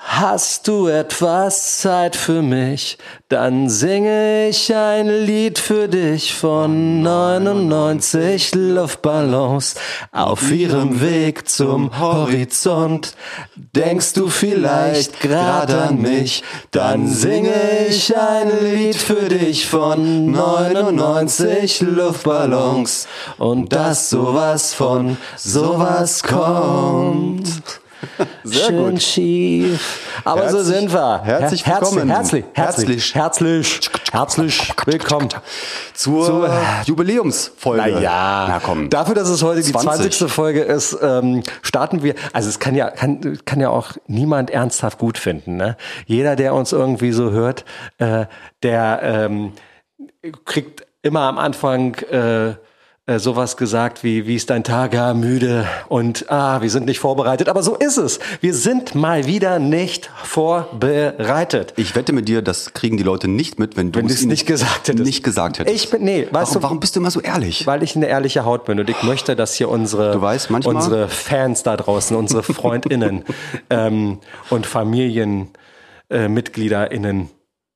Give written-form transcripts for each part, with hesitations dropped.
Hast du etwas Zeit für mich, dann singe ich ein Lied für dich von 99 Luftballons auf ihrem Weg zum Horizont. Denkst du vielleicht gerade an mich, dann singe ich ein Lied für dich von 99 Luftballons und dass sowas von sowas kommt. Sehr Schön gut. Schief. Aber so sind wir. Herzlich willkommen. Herzlich willkommen Zur Jubiläumsfolge. Na komm. Dafür, dass es heute die 20. 20. Folge ist, starten wir. Also es kann ja auch niemand ernsthaft gut finden. Ne? Jeder, der uns irgendwie so hört, der kriegt immer am Anfang sowas gesagt wie ist dein Tag, ja, müde und wir sind nicht vorbereitet. Aber so ist es. Wir sind mal wieder nicht vorbereitet. Ich wette mit dir, das kriegen die Leute nicht mit, wenn du es nicht gesagt hättest. Warum bist du immer so ehrlich? Weil ich eine ehrliche Haut bin und ich möchte, dass hier unsere Fans da draußen, unsere FreundInnen und FamilienmitgliederInnen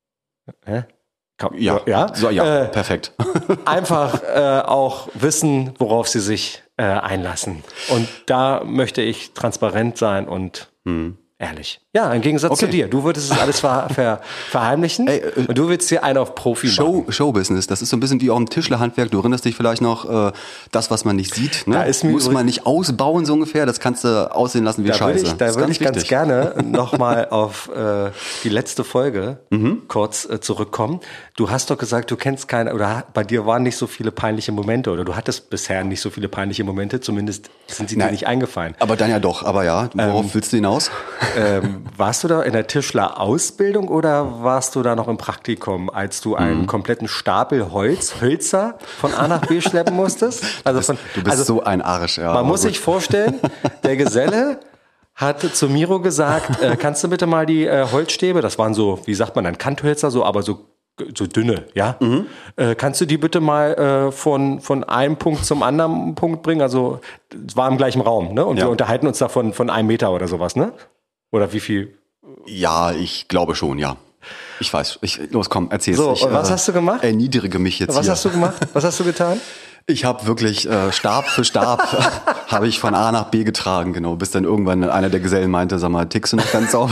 perfekt. Einfach auch wissen, worauf sie sich einlassen. Und da möchte ich transparent sein und ehrlich. Ja, im Gegensatz zu dir. Du würdest es alles verheimlichen und du willst hier einen auf Profi machen. Showbusiness, das ist so ein bisschen wie auch im Tischlerhandwerk. Du erinnerst dich vielleicht noch, das, was man nicht sieht, ne? Muss man nicht ausbauen so ungefähr. Das kannst du aussehen lassen wie Scheiße. Da würde ich ganz gerne nochmal auf die letzte Folge kurz zurückkommen. Du hast doch gesagt, du kennst keine, oder bei dir waren nicht so viele peinliche Momente, oder du hattest bisher nicht so viele peinliche Momente, zumindest sind sie dir nicht eingefallen. Aber dann ja doch, worauf willst du hinaus? Warst du da in der Tischler-Ausbildung oder warst du da noch im Praktikum, als du einen kompletten Stapel Hölzer von A nach B schleppen musstest? Also du bist so ein Arsch, ja. Man muss sich vorstellen, der Geselle hat zu Miro gesagt, kannst du bitte mal die Holzstäbe, das waren so, wie sagt man dann, Kanthölzer, aber so dünne, ja? Kannst du die bitte mal von einem Punkt zum anderen Punkt bringen? Also, es war im gleichen Raum, ne? Und wir unterhalten uns da von 1 Meter oder sowas, ne? Oder wie viel? Ja, ich glaube schon, ja. Ich weiß. Los, komm, erzähl's. So, und was hast du gemacht? Erniedrige mich jetzt Was hast du gemacht? Was hast du getan? Ich habe wirklich Stab für Stab habe ich von A nach B getragen, genau. Bis dann irgendwann einer der Gesellen meinte, sag mal, tickst du noch ganz sauber?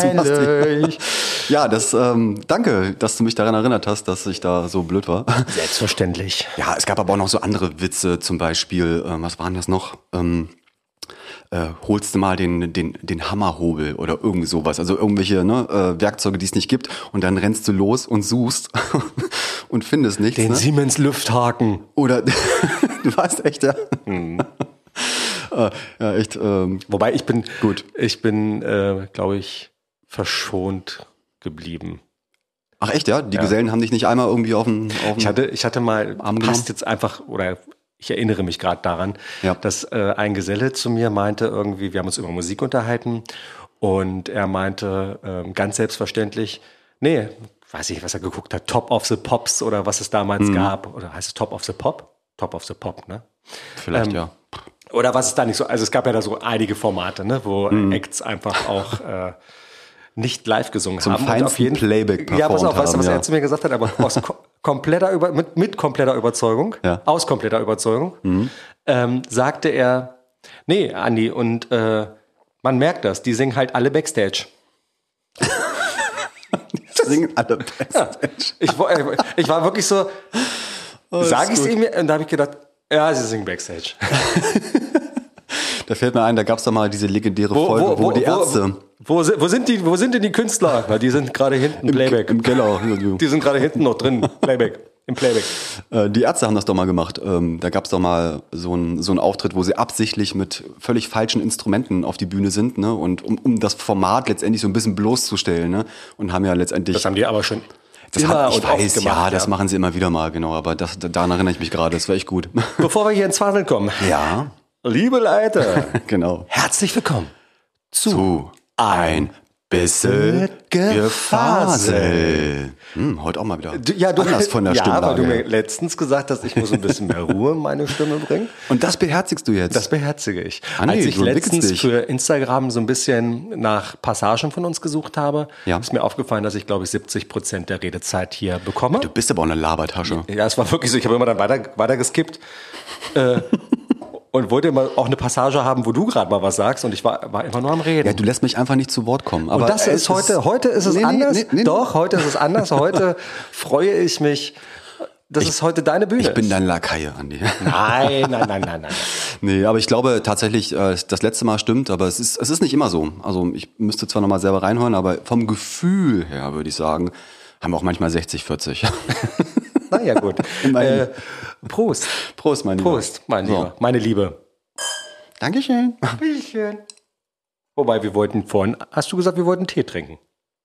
Ja, danke, dass du mich daran erinnert hast, dass ich da so blöd war. Selbstverständlich. Ja, es gab aber auch noch so andere Witze, zum Beispiel, was waren das noch? Holst du mal den Hammerhobel oder irgendwie sowas, also irgendwelche Werkzeuge, die es nicht gibt, und dann rennst du los und suchst und findest nichts. Den Siemens Lufthaken. Oder du weißt echt, ja. Ja, echt. Wobei ich bin, glaube ich, verschont geblieben. Ach echt, ja? Die Gesellen haben dich nicht einmal irgendwie auf den Ich hatte mal, Arm passt jetzt einfach, oder ich erinnere mich gerade daran, dass ein Geselle zu mir meinte irgendwie, wir haben uns über Musik unterhalten und er meinte ganz selbstverständlich, weiß ich, was er geguckt hat, Top of the Pops oder was es damals gab, oder heißt es Top of the Pop? Top of the Pop, ne? Vielleicht, ja. Oder was es da nicht so, also es gab ja da so einige Formate, ne, wo Acts einfach auch nicht live gesungen Zum haben. feinsten Playback performt. Ja, pass auf, weißt du, was er haben, zu mir gesagt hat, aber aus kompletter Überzeugung, aus kompletter Überzeugung, sagte er, nee, Andi, und man merkt das, die singen halt alle Backstage. Die singen alle Backstage. Ja, ich war wirklich so, sag ich es ihm, und da habe ich gedacht, ja, sie singen Backstage. Da fällt mir ein, da gab es doch mal diese legendäre Folge, wo die Ärzte... Wo sind denn die Künstler? Na, die sind gerade hinten Playback. Im Keller. Die sind gerade hinten noch drin, im Playback. Die Ärzte haben das doch mal gemacht. Da gab es doch mal so einen Auftritt, wo sie absichtlich mit völlig falschen Instrumenten auf die Bühne sind, ne? Und um das Format letztendlich so ein bisschen bloßzustellen, ne? Und haben ja letztendlich... Das haben die aber schon... Ich weiß, gemacht, das machen sie immer wieder mal, genau. Aber daran erinnere ich mich gerade, das war echt gut. Bevor wir hier ins Faseln kommen. Ja. Liebe Leute. Genau. Herzlich willkommen zu ein Bissel Gefasel. Heute auch mal wieder anders von der Stimmlage. Ja, weil du mir letztens gesagt hast, ich muss ein bisschen mehr Ruhe in meine Stimme bringen. Und das beherzigst du jetzt? Das beherzige ich. Andi, Als ich du letztens dich. für Instagram so ein bisschen nach Passagen von uns gesucht habe, Ja. ist mir aufgefallen, dass ich, glaube ich, 70% der Redezeit hier bekomme. Du bist aber auch eine Labertasche. Ja, es war wirklich so. Ich habe immer dann weiter geskippt. Und wollte immer auch eine Passage haben, wo du gerade mal was sagst, und ich war immer nur am Reden. Ja, du lässt mich einfach nicht zu Wort kommen. Aber und das ist heute ist es anders. Doch, heute ist es anders. Heute freue ich mich. Das ist heute deine Bühne. Ich bin dein Lakaie, Andi. Nein. Nee, aber ich glaube tatsächlich, das letzte Mal stimmt, aber es ist nicht immer so. Also ich müsste zwar nochmal selber reinhören, aber vom Gefühl her würde ich sagen, haben wir auch manchmal 60-40. Na ja, gut. Prost. Prost, mein Lieber. Prost, mein Lieber. Meine Liebe. Dankeschön. Bitteschön. Wobei, wir wollten vorhin, hast du gesagt, wir wollten Tee trinken?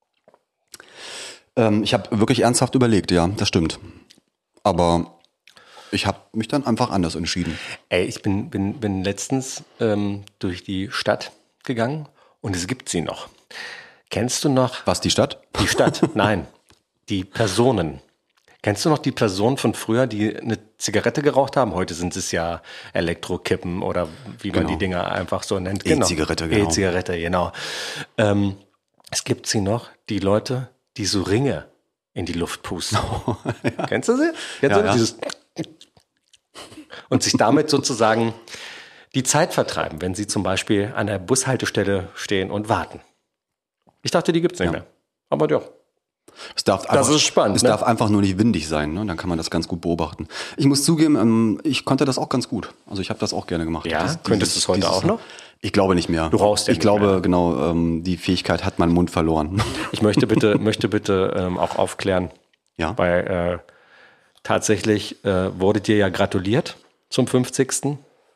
Ich habe wirklich ernsthaft überlegt, ja, das stimmt. Aber ich habe mich dann einfach anders entschieden. Ey, ich bin letztens durch die Stadt gegangen und es gibt sie noch. Kennst du noch? Was, die Stadt? Die Stadt, nein. Die Personen. Kennst du noch die Personen von früher, die eine Zigarette geraucht haben? Heute sind es ja Elektrokippen oder wie man Genau. die Dinger einfach so nennt. E-Zigarette, genau. E-Zigarette, genau. Es gibt sie noch, die Leute, die so Ringe in die Luft pusten. Ja. Kennst du sie? Jetzt Ja. dieses und sich damit sozusagen die Zeit vertreiben, wenn sie zum Beispiel an der Bushaltestelle stehen und warten. Ich dachte, die gibt's nicht mehr. Aber doch. Das ist spannend, Es ne? darf einfach nur nicht windig sein, ne? Dann kann man das ganz gut beobachten. Ich muss zugeben, ich konnte das auch ganz gut. Also ich habe das auch gerne gemacht. Ja? Könntest du es heute auch noch? Ich glaube nicht mehr. Du rauchst ja Ich nicht glaube, mehr. genau, die Fähigkeit hat mein Mund verloren. Ich möchte bitte auch aufklären, Ja. weil tatsächlich wurde dir ja gratuliert zum 50.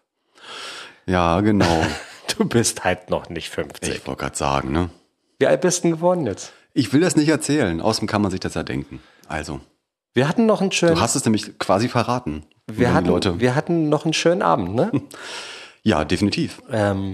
Ja, genau. Du bist halt noch nicht 50. Ich wollte gerade sagen, ne? Wie alt bist du denn geworden jetzt? Ich will das nicht erzählen. Außerdem kann man sich das ja denken. Also, Wir hatten noch einen schönen, du hast es nämlich quasi verraten. wir hatten noch einen schönen Abend, ne? Ja, definitiv.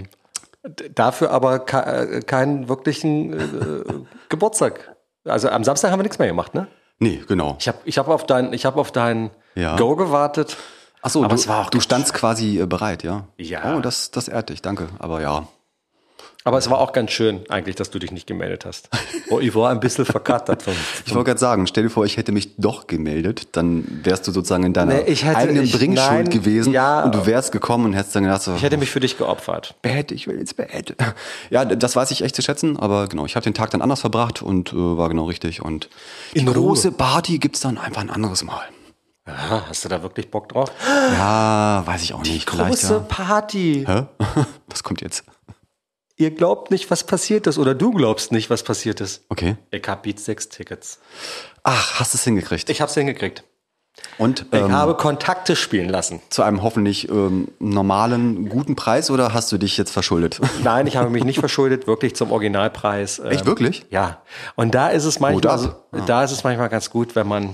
Dafür aber keinen wirklichen Geburtstag. Also am Samstag haben wir nichts mehr gemacht, ne? Nee, genau. Ich hab auf dein Ja. Go gewartet. Ach so, aber es war auch du standst quasi bereit, ja? Ja. Oh, das ehrt dich, danke. Aber ja. Aber es war auch ganz schön eigentlich, dass du dich nicht gemeldet hast. Oh, ich war ein bisschen verkattert. Ich wollte gerade sagen, stell dir vor, ich hätte mich doch gemeldet, dann wärst du sozusagen in deiner eigenen Bringschuld nein, gewesen ja. und du wärst gekommen und hättest dann gedacht, so, Ich hätte mich für dich geopfert. Bett, ich will ins Bett. Ja, das weiß ich echt zu schätzen, aber genau, ich habe den Tag dann anders verbracht und war genau richtig. Und die In Ruhe. große Party gibt's dann einfach ein anderes Mal. Aha, hast du da wirklich Bock drauf? Ja, weiß ich auch nicht. Vielleicht, Große ja. Party. Hä? Was kommt jetzt? Ihr glaubt nicht, was passiert ist. Oder du glaubst nicht, was passiert ist. Okay. Ich hab Beat 6 Tickets. Ach, hast du es hingekriegt? Ich hab's hingekriegt. Und Ich habe Kontakte spielen lassen. zu einem hoffentlich normalen, guten Preis oder hast du dich jetzt verschuldet? Nein, ich habe mich nicht verschuldet, wirklich zum Originalpreis. Echt, wirklich? Ja. Und da ist es manchmal, Hut ab. da ist es manchmal ganz gut, wenn man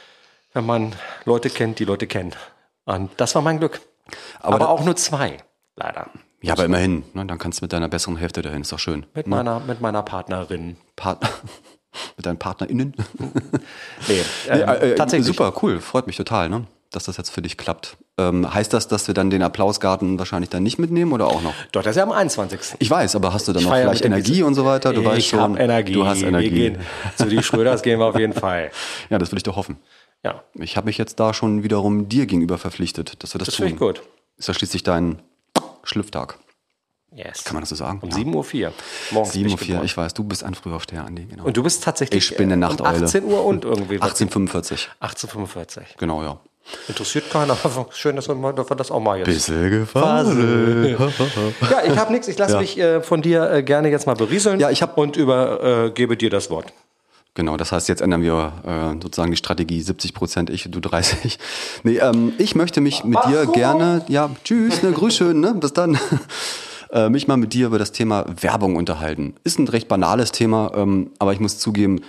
Leute kennt, die Leute kennen. Und das war mein Glück. Aber auch nur 2, leider. Ja, aber immerhin, ne, dann kannst du mit deiner besseren Hälfte dahin, ist doch schön. Mit meiner Partnerin. Mit deinen PartnerInnen? Nee, tatsächlich. Super, cool, freut mich total, ne, dass das jetzt für dich klappt. Heißt das, dass wir dann den Applausgarten wahrscheinlich dann nicht mitnehmen oder auch noch? Doch, das ist ja am 21. Ich weiß, aber hast du dann noch feiere vielleicht mit dem Energie und so weiter? Du weißt schon, hab Energie. du hast Energie. Wir gehen, zu die Schröders gehen wir auf jeden Fall. Ja, das will ich doch hoffen. Ja, Ich habe mich jetzt da schon wiederum dir gegenüber verpflichtet, dass wir das das tun. finde ich gut. Ist ja schließlich dein Schlüpftag. Yes. Kann man das so sagen? Um Ja. 7:04 Uhr. Morgens bin ich 7:04 Uhr, geboren. ich weiß, du bist ein Frühaufsteher, Andi. Genau. Und du bist tatsächlich Ich bin eine Nachteule. um 18 Uhr und irgendwie. 18:45. 18:45. Genau, ja. Interessiert keiner. Schön, dass wir das auch mal jetzt. Bisschen Gefasel. Ja, ich habe nichts. Ich lasse mich von dir gerne jetzt mal berieseln. Ja, ich hab- und übergebe dir das Wort. Genau, das heißt, jetzt ändern wir sozusagen die Strategie 70% ich, du 30. Nee, ich möchte mich mit dir gerne, ja, tschüss, ne, grüß schön, ne, bis dann. Mich mal mit dir über das Thema Werbung unterhalten. Ist ein recht banales Thema, aber ich muss zugeben,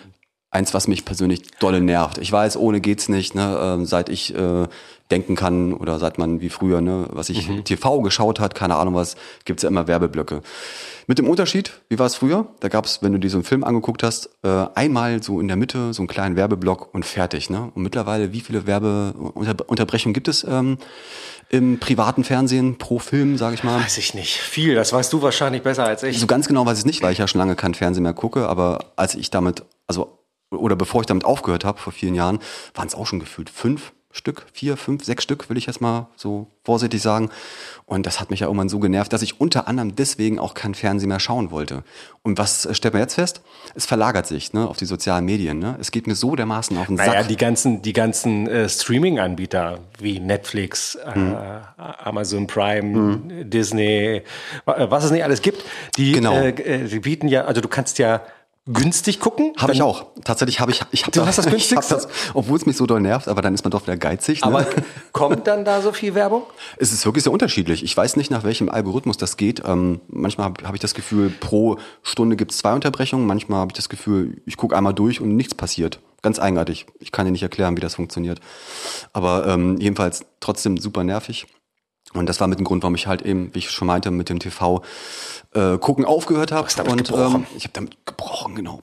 eins, was mich persönlich dolle nervt. Ich weiß, ohne geht's nicht, ne? Seit ich denken kann oder seit man wie früher, ne, was ich TV geschaut hat, keine Ahnung was, gibt's ja immer Werbeblöcke. Mit dem Unterschied, wie war es früher? Da gab's, wenn du dir so einen Film angeguckt hast, einmal so in der Mitte so einen kleinen Werbeblock und fertig, ne? Und mittlerweile, wie viele Werbeunterbrechungen gibt es im privaten Fernsehen pro Film, sage ich mal? Weiß ich nicht. Viel, das weißt du wahrscheinlich besser als ich. So ganz genau weiß ich nicht, weil ich ja schon lange kein Fernsehen mehr gucke, aber als ich damit, oder bevor ich damit aufgehört habe, vor vielen Jahren, waren es auch schon gefühlt 5 Stück, 4, 5, 6 Stück, will ich jetzt mal so vorsichtig sagen. Und das hat mich ja irgendwann so genervt, dass ich unter anderem deswegen auch kein Fernsehen mehr schauen wollte. Und was stellt man jetzt fest? Es verlagert sich, ne, auf die sozialen Medien. Ne? Es geht mir so dermaßen auf den Sack. Naja, die ganzen Streaming-Anbieter wie Netflix, Amazon Prime, Disney, was es nicht alles gibt, die bieten ja, also du kannst ja günstig gucken. Habe ich auch. Tatsächlich habe ich Du hast das günstigste? Obwohl es mich so doll nervt, aber dann ist man doch wieder geizig. Ne? Aber kommt dann da so viel Werbung? Es ist wirklich sehr unterschiedlich. Ich weiß nicht, nach welchem Algorithmus das geht. Manchmal hab ich das Gefühl, pro Stunde gibt es 2 Unterbrechungen. Manchmal habe ich das Gefühl, ich gucke einmal durch und nichts passiert. Ganz eigenartig. Ich kann dir nicht erklären, wie das funktioniert. Aber jedenfalls trotzdem super nervig. Und das war mit dem Grund, warum ich halt eben, wie ich schon meinte, mit dem TV gucken aufgehört habe. Und ich habe damit gebrochen, genau.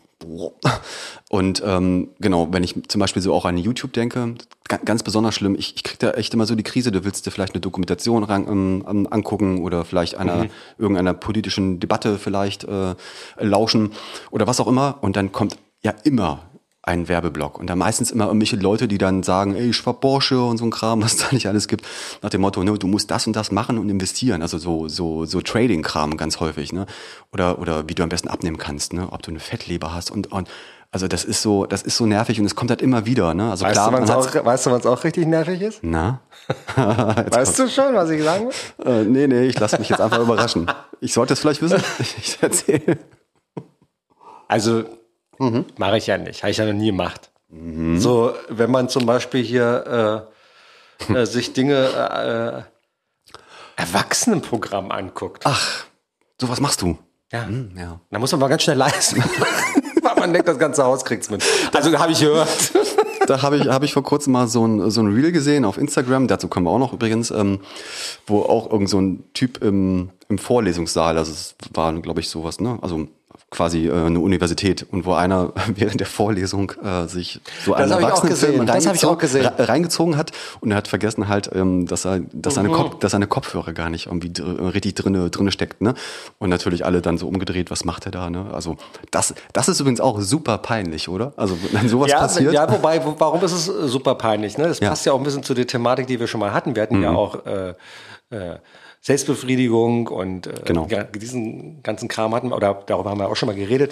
Und genau, wenn ich zum Beispiel so auch an YouTube denke, ganz besonders schlimm, ich krieg da echt immer so die Krise, du willst dir vielleicht eine Dokumentation angucken oder vielleicht irgendeiner politischen Debatte vielleicht lauschen oder was auch immer. Und dann kommt ja immer ein Werbeblock. Und dann meistens immer irgendwelche Leute, die dann sagen, ey, ich fahr Porsche und so ein Kram, was da nicht alles gibt. Nach dem Motto, ne, du musst das und das machen und investieren. Also so Trading-Kram ganz häufig, ne? Oder wie du am besten abnehmen kannst, ne? Ob du eine Fettleber hast und also das ist so nervig und es kommt halt immer wieder, ne? Also weißt du, wann es auch richtig nervig ist? Na? Weißt du schon, was ich sagen will? Nee, ich lasse mich jetzt einfach überraschen. Ich sollte es vielleicht wissen. Ich erzähle. Also mache ich ja nicht. Habe ich ja noch nie gemacht. So, wenn man zum Beispiel hier sich Dinge Erwachsenenprogramm anguckt. Ach, sowas machst du? Ja. Ja. Da muss man mal ganz schnell leisten. Weil man denkt, das ganze Haus kriegt's mit. Also habe ich gehört. Da hab ich vor kurzem mal so ein Reel gesehen auf Instagram, dazu kommen wir auch noch übrigens, wo auch irgend so ein Typ im Vorlesungssaal, also es war, glaube ich, sowas, ne? Also quasi eine Universität und wo einer während der Vorlesung sich so einen Erwachsenenfilm reingezogen hat und er hat vergessen halt, dass seine Kopfhörer gar nicht irgendwie richtig drinne steckt, ne? Und natürlich alle dann so umgedreht, was macht er da, ne? Also das ist übrigens auch super peinlich, oder? Also wenn sowas passiert. Ja, wobei, warum ist es super peinlich, ne? Das passt ja auch ein bisschen zu der Thematik, die wir schon mal hatten. Wir hatten ja auch Selbstbefriedigung und genau. Diesen ganzen Kram hatten wir, oder darüber haben wir auch schon mal geredet.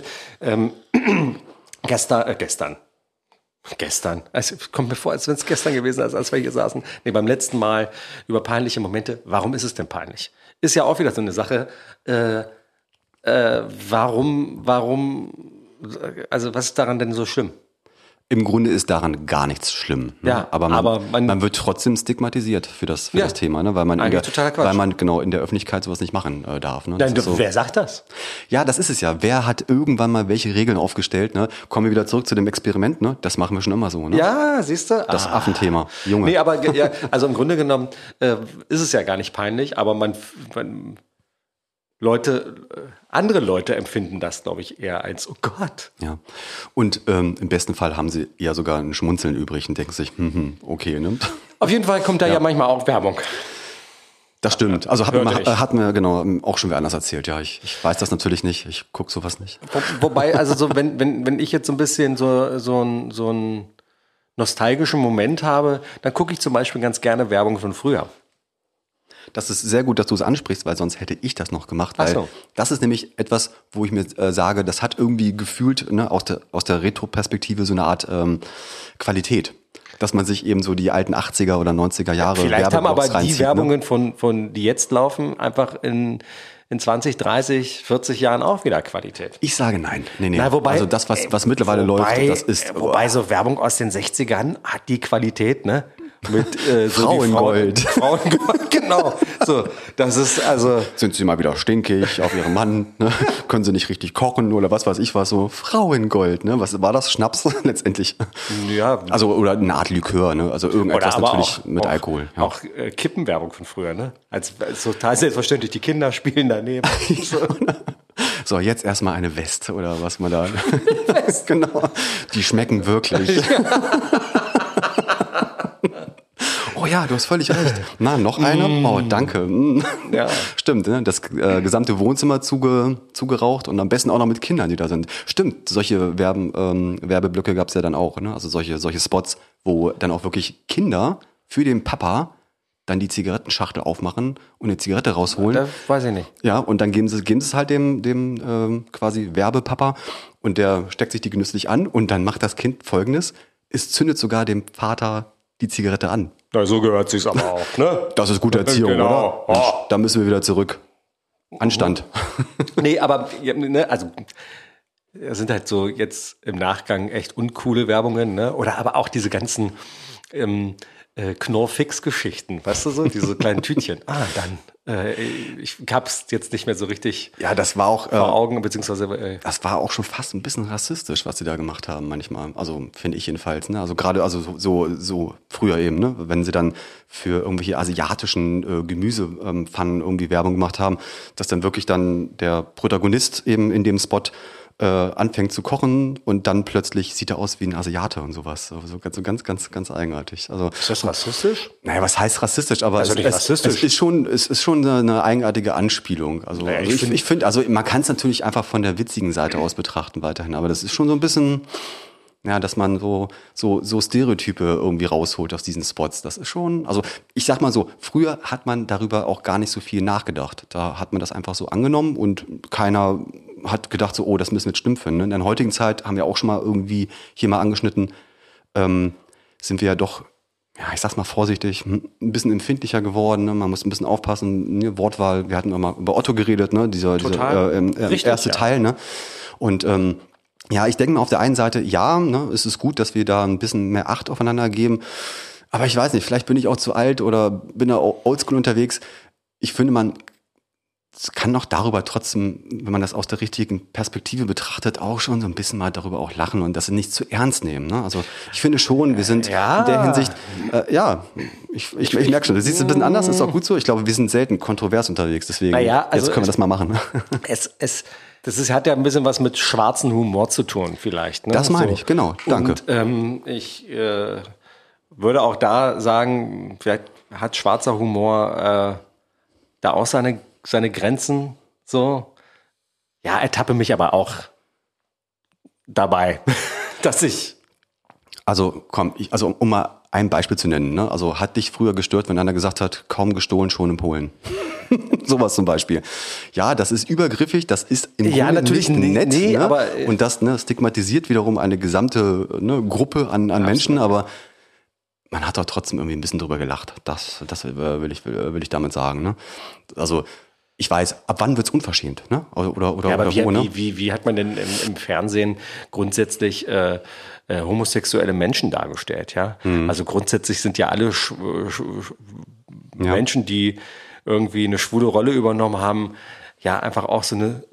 Gestern. Also kommt mir vor, als wenn es gestern gewesen ist, als wir hier saßen. Nee, beim letzten Mal über peinliche Momente. Warum ist es denn peinlich? Ist ja auch wieder so eine Sache. Warum, also was ist daran denn so schlimm? Im Grunde ist daran gar nichts schlimm. Ne? Ja, aber man wird trotzdem stigmatisiert für das Thema, ne? Weil man genau in der Öffentlichkeit sowas nicht machen darf. Ne? Wer sagt das? Ja, das ist es ja. Wer hat irgendwann mal welche Regeln aufgestellt? Ne? Kommen wir wieder zurück zu dem Experiment. Ne? Das machen wir schon immer so. Ne? Ja, siehst du? Das Affenthema. Junge. Nee, aber ja, also im Grunde genommen ist es ja gar nicht peinlich, aber andere Leute empfinden das, glaube ich, eher als, oh Gott. Ja, und im besten Fall haben sie ja sogar ein Schmunzeln übrig und denken sich, okay, ne? Auf jeden Fall kommt da ja manchmal auch Werbung. Das stimmt. Also hat mir genau auch schon wer anders erzählt. Ja, ich weiß das natürlich nicht. Ich gucke sowas nicht. Wobei, also so, wenn ich jetzt so ein bisschen so einen nostalgischen Moment habe, dann gucke ich zum Beispiel ganz gerne Werbung von früher. Das ist sehr gut, dass du es ansprichst, weil sonst hätte ich das noch gemacht. Weil das ist nämlich etwas, wo ich mir sage, das hat irgendwie gefühlt, ne, aus der Retro-Perspektive so eine Art Qualität. Dass man sich eben so die alten 80er oder 90er Jahre vielleicht haben aber reinzieht, die Werbungen von die jetzt laufen, einfach in 20, 30, 40 Jahren auch wieder Qualität. Ich sage nein. Nee. Na, wobei, also das, was mittlerweile läuft, das ist... Wobei so Werbung aus den 60ern hat die Qualität, ne? Mit Frauengold. Frauengold, genau. So, das ist also. Sind sie mal wieder stinkig auf ihrem Mann? Ne? Können sie nicht richtig kochen oder was weiß ich was? So Frauengold, ne? Was war das? Schnaps letztendlich? Ja. Also oder eine Art Likör, ne? Also irgendetwas aber natürlich auch, mit auch, Alkohol. Ja. Auch Kippenwerbung von früher, ne? Als total selbstverständlich. Die Kinder spielen daneben. So, jetzt erstmal eine West oder was man da. West. Genau. Die schmecken wirklich. Oh ja, du hast völlig recht. Na, noch einer? Oh, danke. Ja. Stimmt, ne? Das gesamte Wohnzimmer zugeraucht und am besten auch noch mit Kindern, die da sind. Stimmt, solche Werbeblöcke gab es ja dann auch, ne? Also solche Spots, wo dann auch wirklich Kinder für den Papa dann die Zigarettenschachtel aufmachen und eine Zigarette rausholen. Das weiß ich nicht. Ja, und dann geben sie es halt dem quasi Werbepapa und der steckt sich die genüsslich an und dann macht das Kind Folgendes: Es zündet sogar dem Vater die Zigarette an. Ja, so gehört sich's aber auch, ne? Das ist gute Erziehung, Genau. oder? Da müssen wir wieder zurück. Anstand. Nee, aber ne, also es sind halt so jetzt im Nachgang echt uncoole Werbungen, ne? Oder aber auch diese ganzen Knorr-Fix-Geschichten, weißt du so, diese kleinen Tütchen. Ich hab's jetzt nicht mehr so richtig Ja, das war auch vor Augen, beziehungsweise das war auch schon fast ein bisschen rassistisch, was sie da gemacht haben manchmal. Also finde ich jedenfalls. Ne? Also gerade so früher eben, ne? Wenn sie dann für irgendwelche asiatischen Gemüsepfannen irgendwie Werbung gemacht haben, dass dann wirklich dann der Protagonist eben in dem Spot anfängt zu kochen und dann plötzlich sieht er aus wie ein Asiate und sowas. So ganz eigenartig. Also, ist das rassistisch? Naja, was heißt rassistisch? Aber Also nicht rassistisch. es ist schon eine eigenartige Anspielung. Also, Naja, ich finde, also man kann es natürlich einfach von der witzigen Seite aus betrachten weiterhin, aber das ist schon so ein bisschen, ja, dass man so Stereotype irgendwie rausholt aus diesen Spots. Das ist schon, also ich sag mal so, früher hat man darüber auch gar nicht so viel nachgedacht. Da hat man das einfach so angenommen und keiner hat gedacht so, oh, das müssen wir jetzt stimmen finden. In der heutigen Zeit haben wir auch schon mal irgendwie hier mal angeschnitten, sind wir ja doch, ja, ich sag's mal vorsichtig, ein bisschen empfindlicher geworden. Ne? Man muss ein bisschen aufpassen, ne? Wortwahl. Wir hatten auch mal über Otto geredet, ne? Dieser Richtig, erste Teil. Ne? Und ja, ich denke mal auf der einen Seite, ja, ne, es ist gut, dass wir da ein bisschen mehr Acht aufeinander geben. Aber ich weiß nicht, vielleicht bin ich auch zu alt oder bin da oldschool unterwegs. Ich finde, man kann noch darüber trotzdem, wenn man das aus der richtigen Perspektive betrachtet, auch schon so ein bisschen mal darüber auch lachen und das nicht zu ernst nehmen. Ne? Also ich finde schon, wir sind in der Hinsicht, ich merke schon, du siehst es ein bisschen anders, ist auch gut so. Ich glaube, wir sind selten kontrovers unterwegs, deswegen also jetzt können wir das mal machen. Hat ja ein bisschen was mit schwarzem Humor zu tun, vielleicht. Ne? Das meine ich, genau, danke. Und ich würde auch da sagen, vielleicht hat schwarzer Humor da auch seine Grenzen, so. Ja, ertappe mich aber auch dabei, dass ich. Also komm, um mal ein Beispiel zu nennen, ne? Also hat dich früher gestört, wenn einer gesagt hat, kaum gestohlen, schon in Polen. Sowas zum Beispiel. Ja, das ist übergriffig, das ist im Grunde natürlich nicht nett. Nee, ne? aber und das stigmatisiert wiederum eine gesamte Gruppe an Menschen, aber man hat doch trotzdem irgendwie ein bisschen drüber gelacht. Das will ich damit sagen. Ne? Also ich weiß, ab wann wird's unverschämt, ne? Oder wo, ne? Wie hat man denn im Fernsehen grundsätzlich homosexuelle Menschen dargestellt, ja? Also grundsätzlich sind ja alle Menschen, die irgendwie eine schwule Rolle übernommen haben, ja einfach auch so ein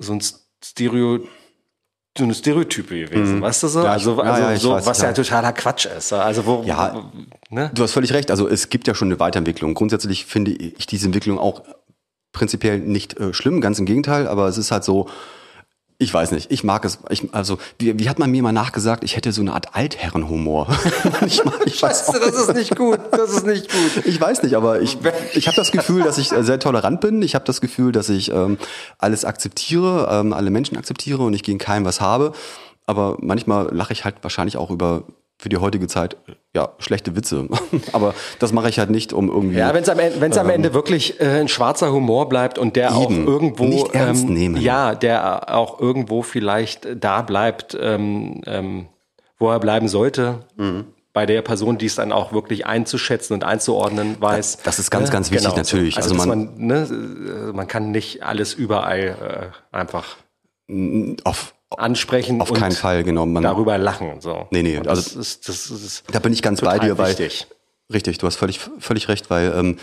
Stereotype gewesen, weißt du so? Ja, was ja totaler Quatsch ist. Also ne? Du hast völlig recht. Also es gibt ja schon eine Weiterentwicklung. Grundsätzlich finde ich diese Entwicklung auch prinzipiell nicht schlimm, ganz im Gegenteil, aber es ist halt so, ich weiß nicht, ich mag es. Wie hat man mir mal nachgesagt, ich hätte so eine Art Altherrenhumor. ich weiß Scheiße, das ist nicht gut, Ich weiß nicht, aber ich habe das Gefühl, dass ich sehr tolerant bin. Ich habe das Gefühl, dass ich alles akzeptiere, alle Menschen akzeptiere und ich gegen keinen was habe. Aber manchmal lache ich halt wahrscheinlich auch über für die heutige Zeit schlechte Witze. Aber das mache ich halt nicht, um irgendwie. Ja, wenn es am Ende wirklich ein schwarzer Humor bleibt und der auch irgendwo nicht ernst nehmen. Ja, der auch irgendwo vielleicht da bleibt, wo er bleiben sollte. Bei der Person, die es dann auch wirklich einzuschätzen und einzuordnen weiß. Das ist ganz wichtig, genau, natürlich. Also man kann nicht alles überall einfach ansprechen auf keinen Fall, genau. Darüber lachen. So. Nee, und also das ist da bin ich ganz bei dir, wichtig. Richtig, du hast völlig recht, weil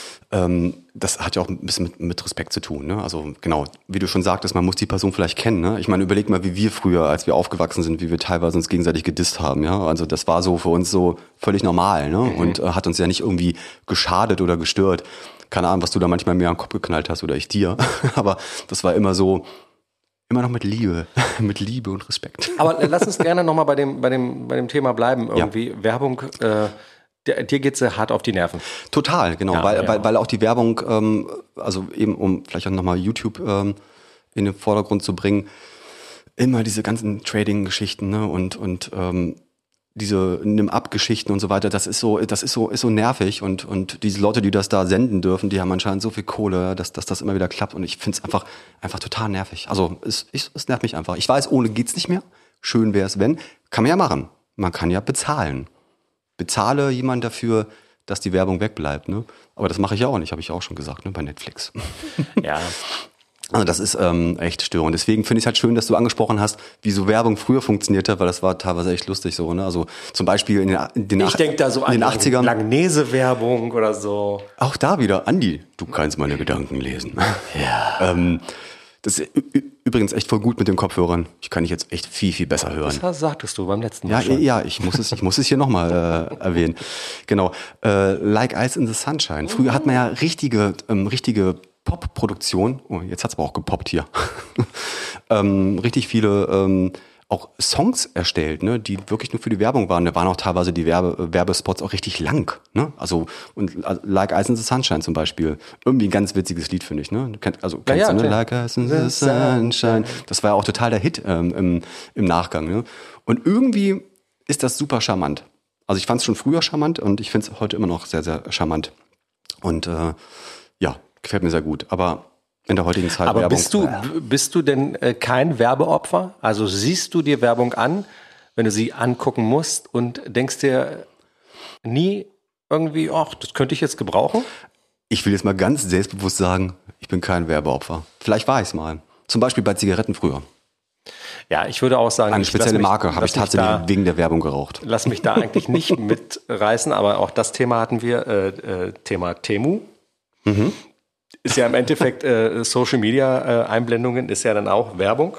das hat ja auch ein bisschen mit Respekt zu tun. Ne? Also genau, wie du schon sagtest, man muss die Person vielleicht kennen. Ne? Ich meine, überleg mal, wie wir früher, als wir aufgewachsen sind, wie wir teilweise uns gegenseitig gedisst haben. Ja, also das war so für uns so völlig normal, ne? Und hat uns ja nicht irgendwie geschadet oder gestört. Keine Ahnung, was du da manchmal mir am Kopf geknallt hast oder ich dir. Aber das war immer so, immer noch mit Liebe, mit Liebe und Respekt. Aber lass uns gerne nochmal bei dem Thema bleiben. Irgendwie Werbung. Dir geht's ja hart auf die Nerven. Total, genau, Ja, weil auch die Werbung, also eben um vielleicht auch nochmal YouTube in den Vordergrund zu bringen, immer diese ganzen Trading-Geschichten, ne, und diese Nimm-Ab-Geschichten und so weiter, das ist so nervig und diese Leute, die das da senden dürfen, die haben anscheinend so viel Kohle, dass das immer wieder klappt und ich finde es einfach total nervig. Also es nervt mich einfach. Ich weiß, ohne geht's nicht mehr. Schön wäre es, wenn. Kann man ja machen. Man kann ja bezahlen. Bezahle jemand dafür, dass die Werbung wegbleibt, ne? Aber das mache ich ja auch nicht, habe ich auch schon gesagt, ne? Bei Netflix. Ja. Also das ist echt störend. Deswegen finde ich es halt schön, dass du angesprochen hast, wie so Werbung früher funktionierte, weil das war teilweise echt lustig so, ne? Also zum Beispiel in den Ich denke da so an den 80ern. Langnese-Werbung oder so. Auch da wieder, Andi, du kannst meine Gedanken lesen. Ja. Das ist übrigens echt voll gut mit den Kopfhörern. Ich kann dich jetzt echt viel besser hören. Das sagtest du beim letzten Mal schon. Ja, ich muss es hier nochmal erwähnen. Genau. Like Ice in the Sunshine. Früher hat man ja richtige Pop-Produktion. Oh, jetzt hat's aber auch gepoppt hier. Richtig viele auch Songs erstellt, ne, die wirklich nur für die Werbung waren. Da waren auch teilweise die Werbespots auch richtig lang, ne? Also und Like Ice in the Sunshine zum Beispiel, irgendwie ein ganz witziges Lied, finde ich, ne? Kennst du, ne? Like Ice in the Sunshine. Das war ja auch total der Hit im Nachgang, ne? Und irgendwie ist das super charmant. Also ich fand es schon früher charmant und ich finde es heute immer noch sehr, sehr charmant. Und ja, gefällt mir sehr gut. Aber in der heutigen Zeit Aber Werbung. bist du denn kein Werbeopfer? Also siehst du dir Werbung an, wenn du sie angucken musst und denkst dir nie irgendwie, ach, das könnte ich jetzt gebrauchen? Ich will jetzt mal ganz selbstbewusst sagen, ich bin kein Werbeopfer. Vielleicht war ich es mal. Zum Beispiel bei Zigaretten früher. Ja, ich würde auch sagen, eine spezielle Marke habe ich tatsächlich wegen der Werbung geraucht. Lass mich da eigentlich nicht mitreißen, aber auch das Thema hatten wir, Thema Temu. Mhm. Ist ja im Endeffekt Social Media Einblendungen, ist ja dann auch Werbung.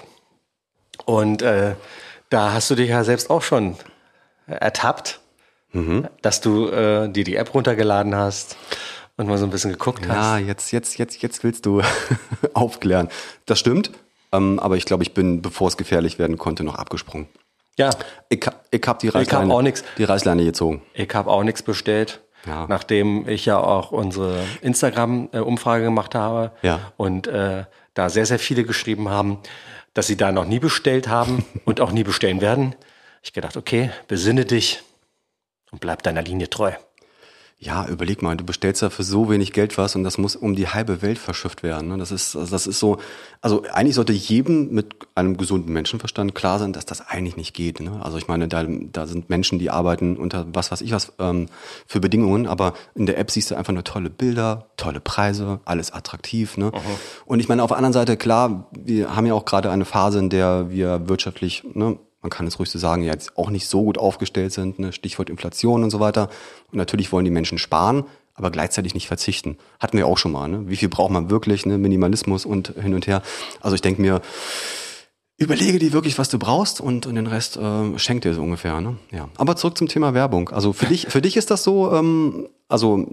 Und da hast du dich ja selbst auch schon ertappt, dass du dir die App runtergeladen hast und mal so ein bisschen geguckt hast. Ja, jetzt willst du aufklären. Das stimmt, aber ich glaube, ich bin, bevor es gefährlich werden konnte, noch abgesprungen. Ja. Ich hab die Reißleine gezogen. Ich habe auch nichts bestellt. Ja. Nachdem ich ja auch unsere Instagram-Umfrage gemacht habe und da sehr, sehr viele geschrieben haben, dass sie da noch nie bestellt haben und auch nie bestellen werden. Ich gedacht, okay, besinne dich und bleib deiner Linie treu. Ja, überleg mal, du bestellst ja für so wenig Geld was und das muss um die halbe Welt verschifft werden. Ne? Das ist so, also eigentlich sollte jedem mit einem gesunden Menschenverstand klar sein, dass das eigentlich nicht geht. Ne? Also ich meine, da sind Menschen, die arbeiten unter was weiß ich was für Bedingungen, aber in der App siehst du einfach nur tolle Bilder, tolle Preise, alles attraktiv. Ne? Und ich meine, auf der anderen Seite, klar, wir haben ja auch gerade eine Phase, in der wir wirtschaftlich, ne, man kann es ruhig so sagen, jetzt auch nicht so gut aufgestellt sind, ne? Stichwort Inflation und so weiter. Und natürlich wollen die Menschen sparen, aber gleichzeitig nicht verzichten. Hatten wir auch schon mal. Ne? Wie viel braucht man wirklich? Ne? Minimalismus und hin und her. Also ich denke mir, überlege dir wirklich, was du brauchst und den Rest schenk dir so ungefähr. Ne? Ja. Aber zurück zum Thema Werbung. Also für dich ist das so, also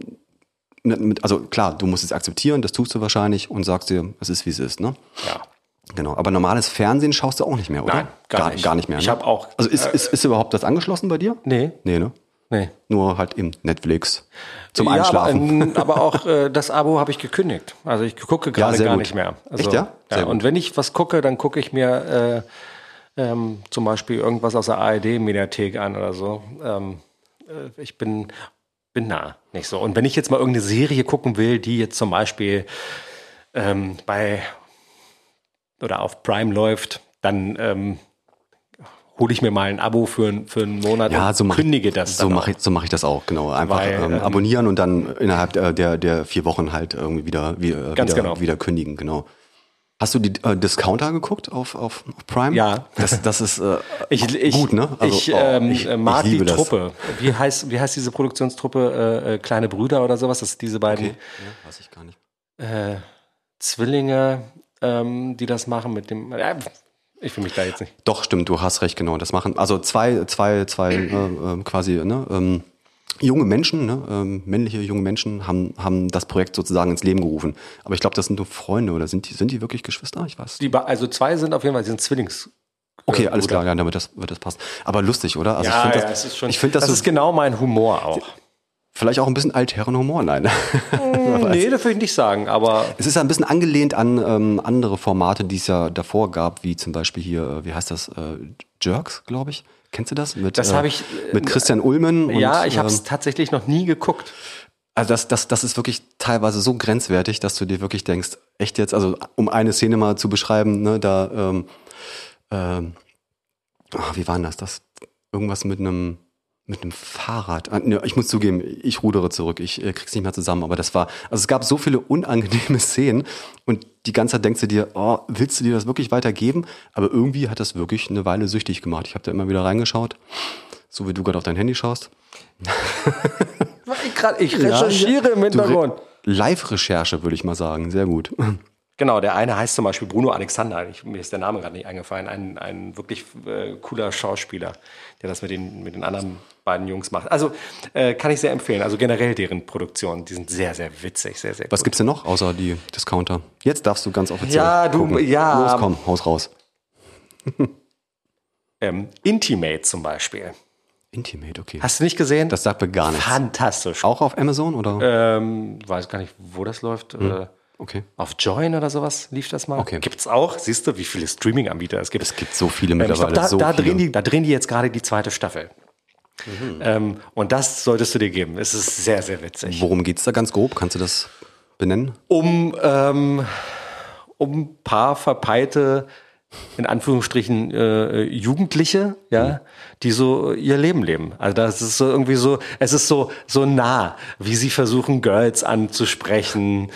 klar, du musst es akzeptieren, das tust du wahrscheinlich und sagst dir, es ist, wie es ist. Ne? Ja. Genau, aber normales Fernsehen schaust du auch nicht mehr, oder? Nein, gar nicht. Gar nicht mehr. Ne? Ich habe auch. Also ist überhaupt das angeschlossen bei dir? Nee. Nee, ne? Nee. Nur halt eben Netflix zum Einschlafen. Ja, aber auch das Abo habe ich gekündigt. Also ich gucke gerade gar nicht mehr. Also, echt, ja? Ja, und wenn ich was gucke, dann gucke ich mir zum Beispiel irgendwas aus der ARD-Mediathek an oder so. Ich bin nah, nicht so. Und wenn ich jetzt mal irgendeine Serie gucken will, die jetzt zum Beispiel oder auf Prime läuft, dann hole ich mir mal ein Abo für einen Monat und kündige das dann auch. So mache ich das auch, genau. Einfach abonnieren und dann innerhalb der 4 Wochen halt irgendwie wieder kündigen, genau. Hast du die Discounter geguckt auf Prime? Ja. Das ist gut, ne? Also, ich mag liebe die das. Truppe. Wie heißt diese Produktionstruppe? Kleine Brüder oder sowas? Das sind diese beiden Okay. Ja, weiß ich gar nicht. Zwillinge, die das machen mit dem. Ich will mich da jetzt nicht. Doch, stimmt, du hast recht, genau. Das machen also zwei quasi junge Menschen, ne, männliche junge Menschen haben das Projekt sozusagen ins Leben gerufen. Aber ich glaube, das sind nur Freunde oder sind die wirklich Geschwister? Ich weiß. Also zwei sind auf jeden Fall, die sind Zwillings. Okay, alles klar, ja, damit das passt. Aber lustig, oder? Also Ja, ich finde das ist genau mein Humor auch. vielleicht auch ein bisschen altären Humor, nein. Nee, das würde ich nicht sagen, aber Es ist ein bisschen angelehnt an andere Formate, die es ja davor gab, wie zum Beispiel hier, wie heißt das, Jerks, glaube ich. Kennst du das? das habe ich. Mit Christian Ullmann. Ja, ich habe es tatsächlich noch nie geguckt. Also das ist wirklich teilweise so grenzwertig, dass du dir wirklich denkst, echt jetzt, also um eine Szene mal zu beschreiben, ne, da, wie war denn das? Irgendwas mit einem Fahrrad. Ne, ich muss zugeben, ich rudere zurück, ich krieg's nicht mehr zusammen, aber also es gab so viele unangenehme Szenen und die ganze Zeit denkst du dir, oh, willst du dir das wirklich weitergeben? Aber irgendwie hat das wirklich eine Weile süchtig gemacht. Ich habe da immer wieder reingeschaut, so wie du gerade auf dein Handy schaust. Ich recherchiere im Hintergrund. Live-Recherche, würde ich mal sagen, sehr gut. Genau, der eine heißt zum Beispiel Bruno Alexander. Mir ist der Name gerade nicht eingefallen. Ein wirklich cooler Schauspieler, der das mit den anderen beiden Jungs macht. Also kann ich sehr empfehlen. Also generell deren Produktionen, die sind sehr, sehr witzig, sehr, sehr Was gut. gibt's denn noch außer die Discounter? Jetzt darfst du ganz offiziell Ja, gucken. Los, komm, haus raus. Intimate zum Beispiel. Intimate, okay. Hast du nicht gesehen? Das sagt mir gar nichts. Fantastisch. Auch auf Amazon oder? Weiß gar nicht, wo das läuft. Okay. Auf Join oder sowas lief das mal. Okay. Gibt's auch. Siehst du, wie viele Streaming-Anbieter es gibt? Es gibt so viele Ich mittlerweile. glaub, da viele. drehen die jetzt gerade die zweite Staffel. Und das solltest du dir geben. Es ist sehr, sehr witzig. Worum geht's da ganz grob? Kannst du das benennen? Um ein paar verpeilte, in Anführungsstrichen, Jugendliche, ja, die so ihr Leben leben. Also das ist so irgendwie so, es ist so nah, wie sie versuchen, Girls anzusprechen.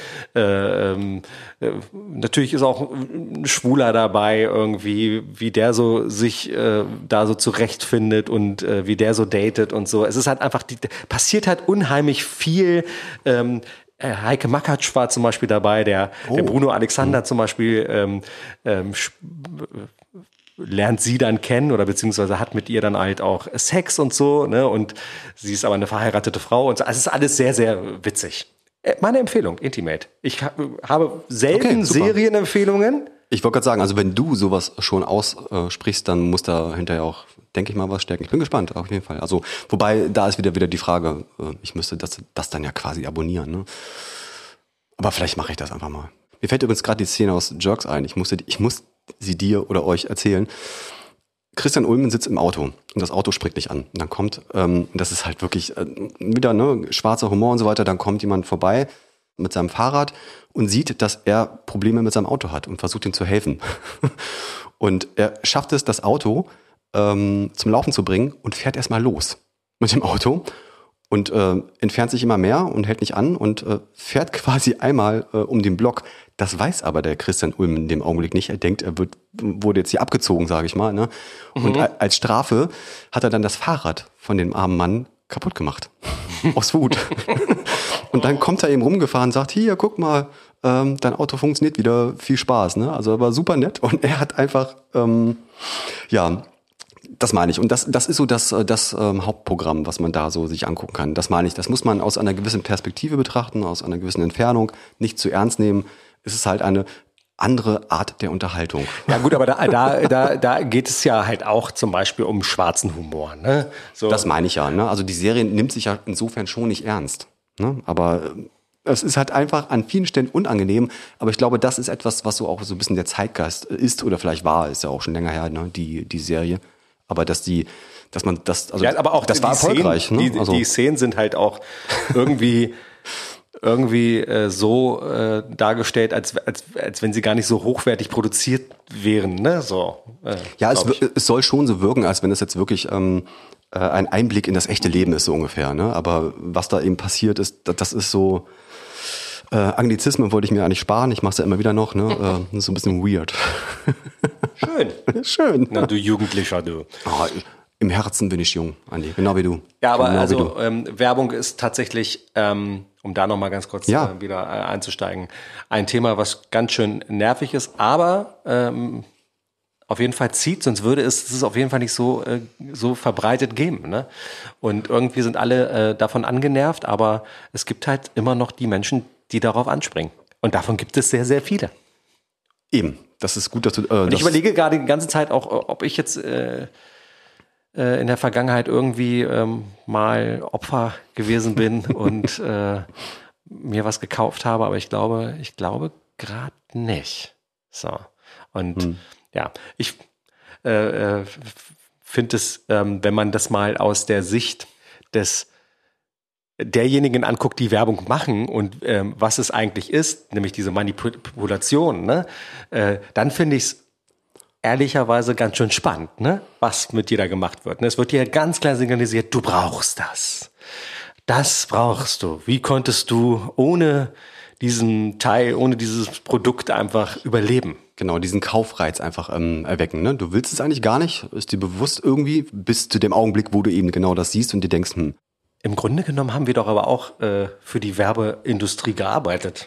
Natürlich ist auch ein Schwuler dabei irgendwie, wie der so sich da so zurechtfindet und wie der so datet und so. Es ist halt einfach, passiert halt unheimlich viel. Heike Makatsch war zum Beispiel dabei, der Bruno Alexander zum Beispiel lernt sie dann kennen oder beziehungsweise hat mit ihr dann halt auch Sex und so, ne? Und sie ist aber eine verheiratete Frau und so. Also es ist alles sehr, sehr witzig. Meine Empfehlung, Intimate. Ich habe selten super. Serienempfehlungen. Ich wollte gerade sagen, also wenn du sowas schon aussprichst, dann muss da hinterher auch, denke ich mal, was stecken. Ich bin gespannt, auf jeden Fall. Also, wobei, da ist wieder die Frage, ich müsste das dann ja quasi abonnieren, ne? Aber vielleicht mache ich das einfach mal. Mir fällt übrigens gerade die Szene aus Jerks ein. Ich muss sie dir oder euch erzählen. Christian Ullmann sitzt im Auto und das Auto springt nicht an. Und dann kommt, das ist halt wirklich wieder schwarzer Humor und so weiter, dann kommt jemand vorbei mit seinem Fahrrad und sieht, dass er Probleme mit seinem Auto hat und versucht ihm zu helfen. Und er schafft es, das Auto zum Laufen zu bringen und fährt erstmal los mit dem Auto und entfernt sich immer mehr und hält nicht an und fährt quasi einmal um den Block. Das weiß aber der Christian Ulm in dem Augenblick nicht. Er denkt, wurde jetzt hier abgezogen, sage ich mal. Ne? Und als Strafe hat er dann das Fahrrad von dem armen Mann kaputt gemacht. Aus Wut. Und dann kommt er eben rumgefahren und sagt, hier, guck mal, dein Auto funktioniert wieder, viel Spaß. Ne? Also er war super nett und er hat einfach, das meine ich. Und das ist so das Hauptprogramm, was man da so sich angucken kann. Das meine ich. Das muss man aus einer gewissen Perspektive betrachten, aus einer gewissen Entfernung, nicht zu ernst nehmen. Es ist halt eine andere Art der Unterhaltung. Ja gut, aber da geht es ja halt auch zum Beispiel um schwarzen Humor. Ne? So. Das meine ich ja. Ne? Also die Serie nimmt sich ja insofern schon nicht ernst. Ne? Aber es ist halt einfach an vielen Stellen unangenehm. Aber ich glaube, das ist etwas, was so auch so ein bisschen der Zeitgeist ist oder vielleicht war, ist ja auch schon länger her, ne? die Serie. Aber das war erfolgreich. Szenen, Ne? Die Szenen sind halt auch irgendwie so dargestellt, als wenn sie gar nicht so hochwertig produziert wären. Ne? So, ja, es soll schon so wirken, als wenn es jetzt wirklich ein Einblick in das echte Leben ist, so ungefähr. Ne? Aber was da eben passiert ist, das ist so, Anglizismen wollte ich mir eigentlich sparen. Ich mache es ja immer wieder noch. Ne? So ein bisschen weird. Schön. Schön. Na, du Jugendlicher, du. Oh, im Herzen bin ich jung, Andi. Genau wie du. Ja, aber genau also Werbung ist tatsächlich, um da nochmal ganz kurz wieder einzusteigen, ein Thema, was ganz schön nervig ist, aber auf jeden Fall zieht, sonst würde es auf jeden Fall nicht so verbreitet geben. Ne? Und irgendwie sind alle davon angenervt, aber es gibt halt immer noch die Menschen, die darauf anspringen. Und davon gibt es sehr, sehr viele. Eben, das ist gut, dass du... Und ich überlege gerade die ganze Zeit auch, ob ich jetzt in der Vergangenheit irgendwie mal Opfer gewesen bin und mir was gekauft habe, aber ich glaube gerade nicht. So. Und ja, ich finde es, wenn man das mal aus der Sicht derjenigen anguckt, die Werbung machen und was es eigentlich ist, nämlich diese Manipulation, ne, dann finde ich es ehrlicherweise ganz schön spannend, ne, was mit dir da gemacht wird. Ne? Es wird dir ganz klar signalisiert, du brauchst das. Das brauchst du. Wie konntest du ohne diesen Teil, ohne dieses Produkt einfach überleben? Genau, diesen Kaufreiz einfach erwecken. Ne? Du willst es eigentlich gar nicht, ist dir bewusst irgendwie, bis zu dem Augenblick, wo du eben genau das siehst und dir denkst, Im Grunde genommen haben wir doch aber auch für die Werbeindustrie gearbeitet.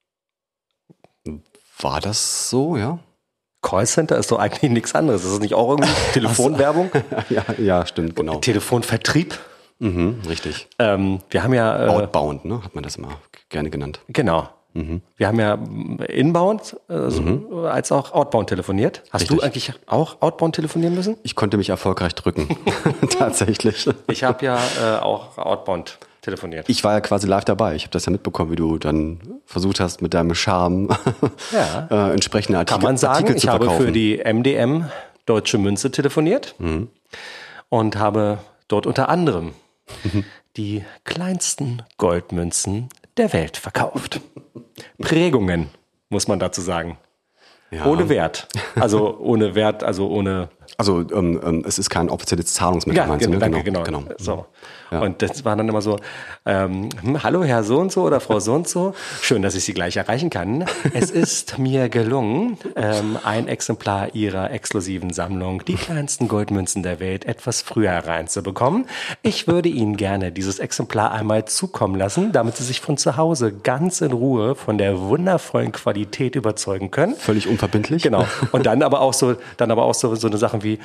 War das so, ja? Callcenter ist doch eigentlich nichts anderes. Ist das nicht auch irgendwie Telefonwerbung? ja, stimmt, genau. Telefonvertrieb? Richtig. Wir haben ja... Outbound, ne? Hat man das immer gerne genannt. Genau. Wir haben ja Inbound als auch Outbound telefoniert. Hast Richtig. du eigentlich auch Outbound telefonieren müssen? Ich konnte mich erfolgreich drücken. Tatsächlich. Ich habe ja auch Outbound telefoniert. Ich war ja quasi live dabei. Ich habe das ja mitbekommen, wie du dann versucht hast, mit deinem Charme entsprechende Artikel, Kann man sagen, Artikel zu verkaufen. Ich habe für die MDM Deutsche Münze telefoniert und habe dort unter anderem die kleinsten Goldmünzen der Welt verkauft. Prägungen, muss man dazu sagen. Ja. Ohne Wert. Also ohne Wert, also ohne... Also es ist kein offizielles Zahlungsmittel, Ja, meinst du, ne? danke, genau. So. Ja. Und das war dann immer so, hallo Herr so und so oder Frau so und so, schön, dass ich Sie gleich erreichen kann. Es ist mir gelungen, ein Exemplar Ihrer exklusiven Sammlung, die kleinsten Goldmünzen der Welt, etwas früher reinzubekommen. Ich würde Ihnen gerne dieses Exemplar einmal zukommen lassen, damit Sie sich von zu Hause ganz in Ruhe von der wundervollen Qualität überzeugen können. Völlig unverbindlich. Genau. Und dann aber auch so eine Sachen wie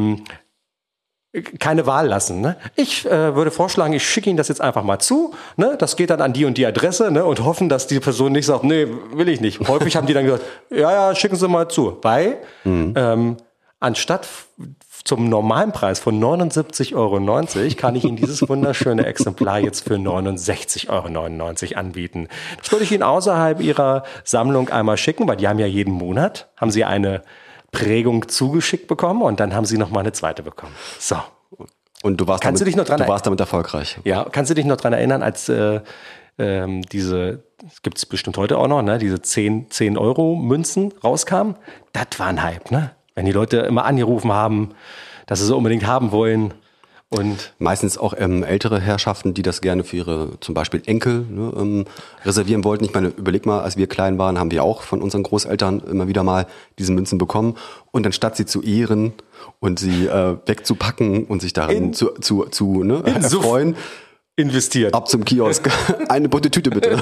keine Wahl lassen. Ne? Ich würde vorschlagen, ich schicke Ihnen das jetzt einfach mal zu. Ne? Das geht dann an die und die Adresse, ne? Und hoffen, dass die Person nicht sagt, nee, will ich nicht. Häufig haben die dann gesagt, ja, schicken Sie mal zu. Weil anstatt zum normalen Preis von 79,90 Euro kann ich Ihnen dieses wunderschöne Exemplar jetzt für 69,99 Euro anbieten. Das würde ich Ihnen außerhalb Ihrer Sammlung einmal schicken, weil die haben ja jeden Monat, haben Sie eine Prägung zugeschickt bekommen und dann haben sie noch mal eine zweite bekommen. So. Und du warst damit erfolgreich. Ja, kannst du dich noch dran erinnern, als diese, gibt es bestimmt heute auch noch, ne, diese 10 Euro Münzen rauskamen? Das war ein Hype, ne? Wenn die Leute immer angerufen haben, dass sie so unbedingt haben wollen. Und meistens auch ältere Herrschaften, die das gerne für ihre zum Beispiel Enkel reservieren wollten. Ich meine, überleg mal, als wir klein waren, haben wir auch von unseren Großeltern immer wieder mal diese Münzen bekommen. Und anstatt sie zu ehren und sie wegzupacken und sich daran zu erfreuen, investiert. Ab zum Kiosk. Eine bunte Tüte bitte.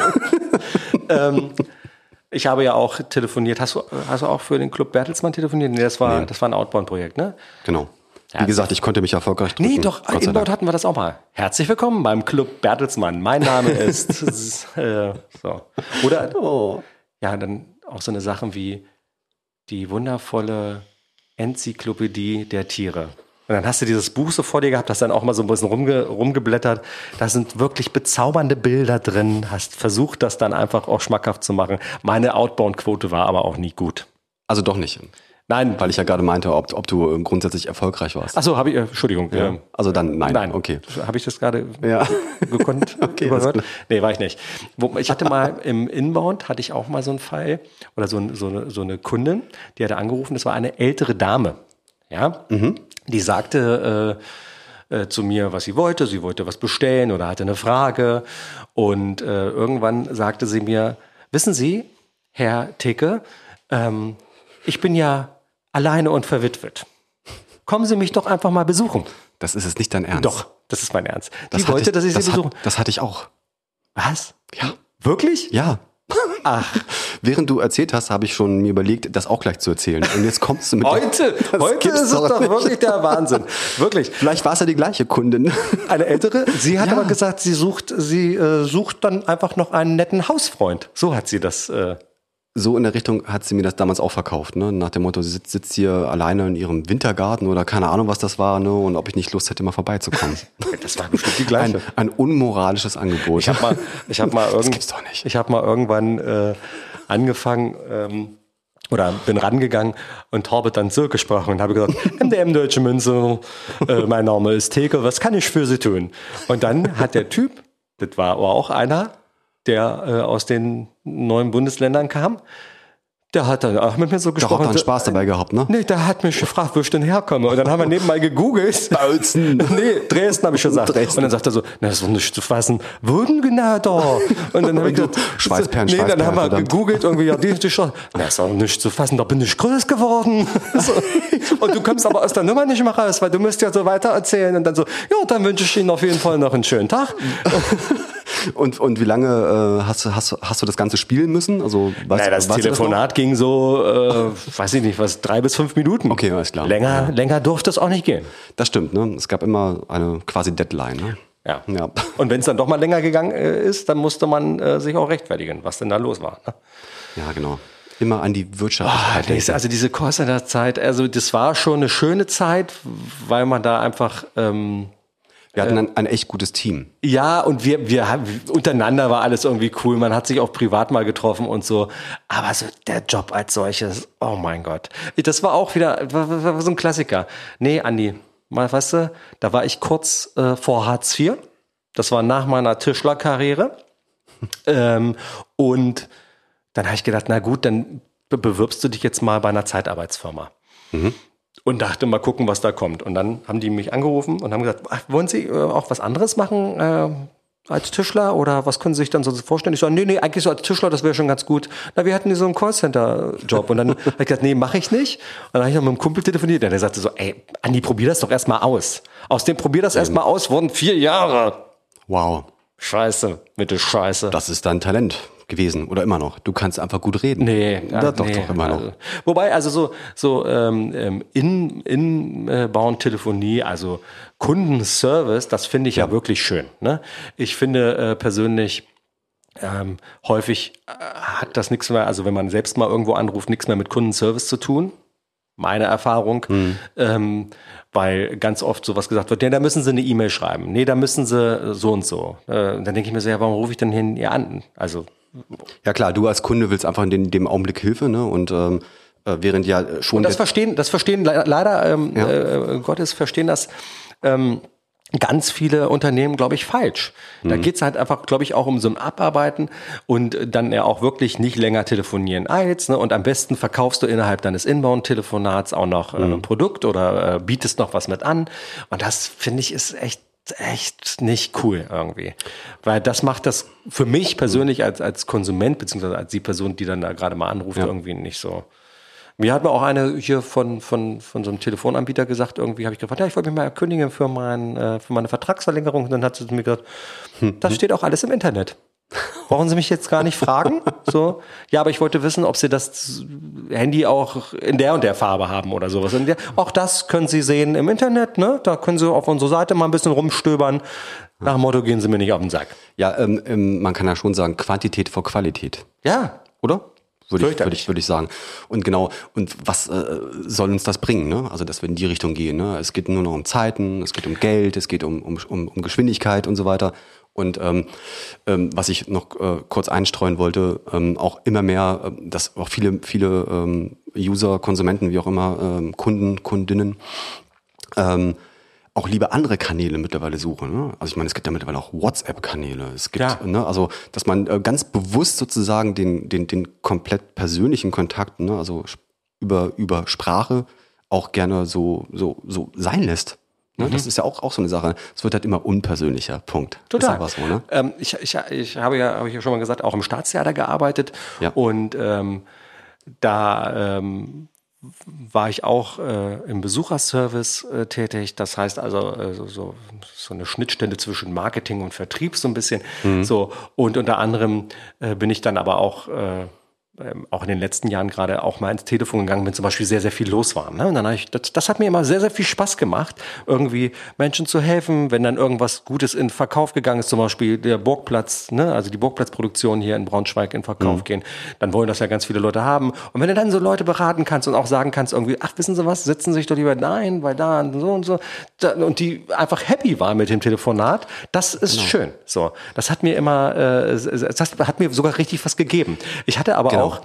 Ich habe ja auch telefoniert. Hast du auch für den Club Bertelsmann telefoniert? Nee, das war ein Outbound-Projekt, ne? Genau. Wie gesagt, ich konnte mich erfolgreich drücken. Nee, doch, Inbound hatten wir das auch mal. Herzlich willkommen beim Club Bertelsmann. Mein Name ist so. Oder ja, dann auch so eine Sachen wie die wundervolle Enzyklopädie der Tiere. Und dann hast du dieses Buch so vor dir gehabt, hast dann auch mal so ein bisschen rumgeblättert. Da sind wirklich bezaubernde Bilder drin. Hast versucht, das dann einfach auch schmackhaft zu machen. Meine Outbound-Quote war aber auch nie gut. Also doch nicht. Nein. Weil ich ja gerade meinte, ob du grundsätzlich erfolgreich warst. Ach so, habe ich, Entschuldigung. Ja. Also dann nein. Okay. Habe ich das gerade gekonnt überhört? Nee, war ich nicht. Ich hatte mal im Inbound, hatte ich auch mal so einen Fall, oder so eine Kundin, die hatte angerufen, das war eine ältere Dame. Ja. Die sagte, zu mir, was sie wollte. Sie wollte was bestellen oder hatte eine Frage. Und irgendwann sagte sie mir, wissen Sie, Herr Theke, ich bin ja alleine und verwitwet. Kommen Sie mich doch einfach mal besuchen. Das ist jetzt nicht dein Ernst. Doch, das ist mein Ernst. Die wollte, dass ich sie besuche. Das hatte ich auch. Was? Ja. Wirklich? Ja. Ach. Während du erzählt hast, habe ich schon mir überlegt, das auch gleich zu erzählen. Und jetzt kommst du mit Heute ist es doch wirklich der Wahnsinn. Wirklich. Vielleicht war es ja die gleiche Kundin. Eine ältere. Sie hat aber gesagt, sie sucht dann einfach noch einen netten Hausfreund. So hat sie das. So in der Richtung hat sie mir das damals auch verkauft, ne? Nach dem Motto, sie sitzt hier alleine in ihrem Wintergarten oder keine Ahnung, was das war, ne? Und ob ich nicht Lust hätte, mal vorbeizukommen. Das war bestimmt die gleiche. Ein unmoralisches Angebot. Ich hab mal das gibt's doch nicht. Ich habe mal irgendwann angefangen oder bin rangegangen und habe dann so gesprochen und habe gesagt, MDM Deutsche Münze, mein Name ist Theke, was kann ich für Sie tun? Und dann hat der Typ, das war aber auch einer, der aus den neuen Bundesländern kam, der hat dann auch mit mir so gesprochen. Der hat dann Spaß dabei gehabt, ne? Nee, der hat mich gefragt, wo ich denn herkomme. Und dann haben wir nebenbei gegoogelt. Bautzen. Nee, Dresden habe ich gesagt. Dresden. Und dann sagt er so, na, das ist doch nicht zu fassen. Wo denn genau da? Und dann habe ich gesagt, Schweißperlen, dann haben wir verdammt. gegoogelt, irgendwie, ja, die schon. Na, ist doch nicht zu fassen, da bin ich groß geworden. So. Und du kommst aber aus der Nummer nicht mehr raus, weil du musst ja so weiter erzählen. Und dann so, ja, dann wünsche ich Ihnen auf jeden Fall noch einen schönen Tag. Und wie lange hast du das Ganze spielen müssen? Also das Telefonat ging so, weiß ich nicht, 3 bis 5 Minuten. Okay, alles klar. Länger durfte es auch nicht gehen. Das stimmt, ne? Es gab immer eine quasi Deadline, ne? Ja. Ja. Und wenn es dann doch mal länger gegangen ist, dann musste man sich auch rechtfertigen, was denn da los war. Ne? Ja, genau. Immer an die Wirtschaftlichkeit denken. Also diese Callcenter-Zeit, also das war schon eine schöne Zeit, weil man da einfach... wir hatten ein echt gutes Team. Ja, und wir untereinander war alles irgendwie cool. Man hat sich auch privat mal getroffen und so. Aber so der Job als solches, oh mein Gott. Das war auch wieder war so ein Klassiker. Nee, Andi, mal, weißt du, da war ich kurz vor Hartz IV. Das war nach meiner Tischlerkarriere. Und dann habe ich gedacht, na gut, dann bewirbst du dich jetzt mal bei einer Zeitarbeitsfirma. Mhm. Und dachte, mal gucken, was da kommt. Und dann haben die mich angerufen und haben gesagt, ach, wollen Sie auch was anderes machen als Tischler? Oder was können Sie sich dann so vorstellen? Ich so, nee, eigentlich so als Tischler, das wäre schon ganz gut. Na, wir hatten hier so einen Callcenter-Job. Und dann habe ich gesagt, nee, mache ich nicht. Und dann habe ich noch mit einem Kumpel telefoniert. Und der sagte so, ey, Andi, probier das doch erstmal aus. Aus dem probier das erstmal aus, wurden 4 Jahre. Wow. Scheiße, bitte Scheiße. Das ist dein Talent gewesen oder immer noch. Du kannst einfach gut reden. Nee, doch immer noch. Also, wobei, also so Inbound-Telefonie, also Kundenservice, das finde ich ja wirklich schön. Ne? Ich finde persönlich, häufig hat das nichts mehr, also wenn man selbst mal irgendwo anruft, nichts mehr mit Kundenservice zu tun. Meine Erfahrung, weil ganz oft sowas gesagt wird, ja, da müssen Sie eine E-Mail schreiben, nee, da müssen Sie so und so. Dann denke ich mir so, ja, warum rufe ich denn hier an? Also ja klar, du als Kunde willst einfach in dem Augenblick Hilfe, ne? Und während ja schon... Und das verstehen leider, Gottes, verstehen das ganz viele Unternehmen, glaube ich, falsch. Da geht's halt einfach, glaube ich, auch um so ein Abarbeiten und dann ja auch wirklich nicht länger telefonieren als, ne? Und am besten verkaufst du innerhalb deines Inbound-Telefonats auch noch ein Produkt oder bietest noch was mit an. Und das, finde ich, ist echt nicht cool irgendwie. Weil das macht das für mich persönlich als Konsument, beziehungsweise als die Person, die dann da gerade mal anruft, irgendwie nicht so. Mir hat mir auch eine hier von so einem Telefonanbieter gesagt, irgendwie habe ich gefragt, ja, ich wollte mich mal erkündigen für meine Vertragsverlängerung. Und dann hat sie mir gesagt, das steht auch alles im Internet. Brauchen Sie mich jetzt gar nicht fragen? So, ja, aber ich wollte wissen, ob Sie das Handy auch in der und der Farbe haben oder sowas. Und auch das können Sie sehen im Internet, ne? Da können Sie auf unserer Seite mal ein bisschen rumstöbern. Nach dem Motto, gehen Sie mir nicht auf den Sack. Ja, man kann ja schon sagen, Quantität vor Qualität. Ja. Oder? Würde ich sagen. Und genau, und was soll uns das bringen, ne? Also, dass wir in die Richtung gehen, ne? Es geht nur noch um Zeiten, es geht um Geld, es geht um Geschwindigkeit und so weiter. Und was ich noch kurz einstreuen wollte, auch immer mehr, dass auch viele User, Konsumenten, wie auch immer, Kunden, Kundinnen, auch lieber andere Kanäle mittlerweile suchen. Ne? Also ich meine, es gibt ja mittlerweile auch WhatsApp-Kanäle. Es gibt, ne, also dass man ganz bewusst sozusagen den komplett persönlichen Kontakt, ne, also über Sprache auch gerne so sein lässt. Ne? Das ist ja auch so eine Sache. Es wird halt immer unpersönlicher. Punkt. Total. Ist so, ne? Ich habe ja schon mal gesagt, auch im Staatstheater gearbeitet. Ja. Und da war ich auch im Besucherservice tätig. Das heißt also so eine Schnittstelle zwischen Marketing und Vertrieb so ein bisschen. So, und unter anderem bin ich dann aber auch in den letzten Jahren gerade auch mal ins Telefon gegangen, wenn zum Beispiel sehr, sehr viel los war. Ne? Und dann das hat mir immer sehr, sehr viel Spaß gemacht, irgendwie Menschen zu helfen, wenn dann irgendwas Gutes in Verkauf gegangen ist, zum Beispiel der Burgplatz, ne? Also die Burgplatzproduktion hier in Braunschweig in Verkauf gehen, dann wollen das ja ganz viele Leute haben. Und wenn du dann so Leute beraten kannst und auch sagen kannst irgendwie, ach, wissen Sie was, setzen Sie sich doch lieber nein, weil da und so und die einfach happy waren mit dem Telefonat, das ist schön. So, das hat mir immer, das hat mir sogar richtig was gegeben. Ich hatte aber auch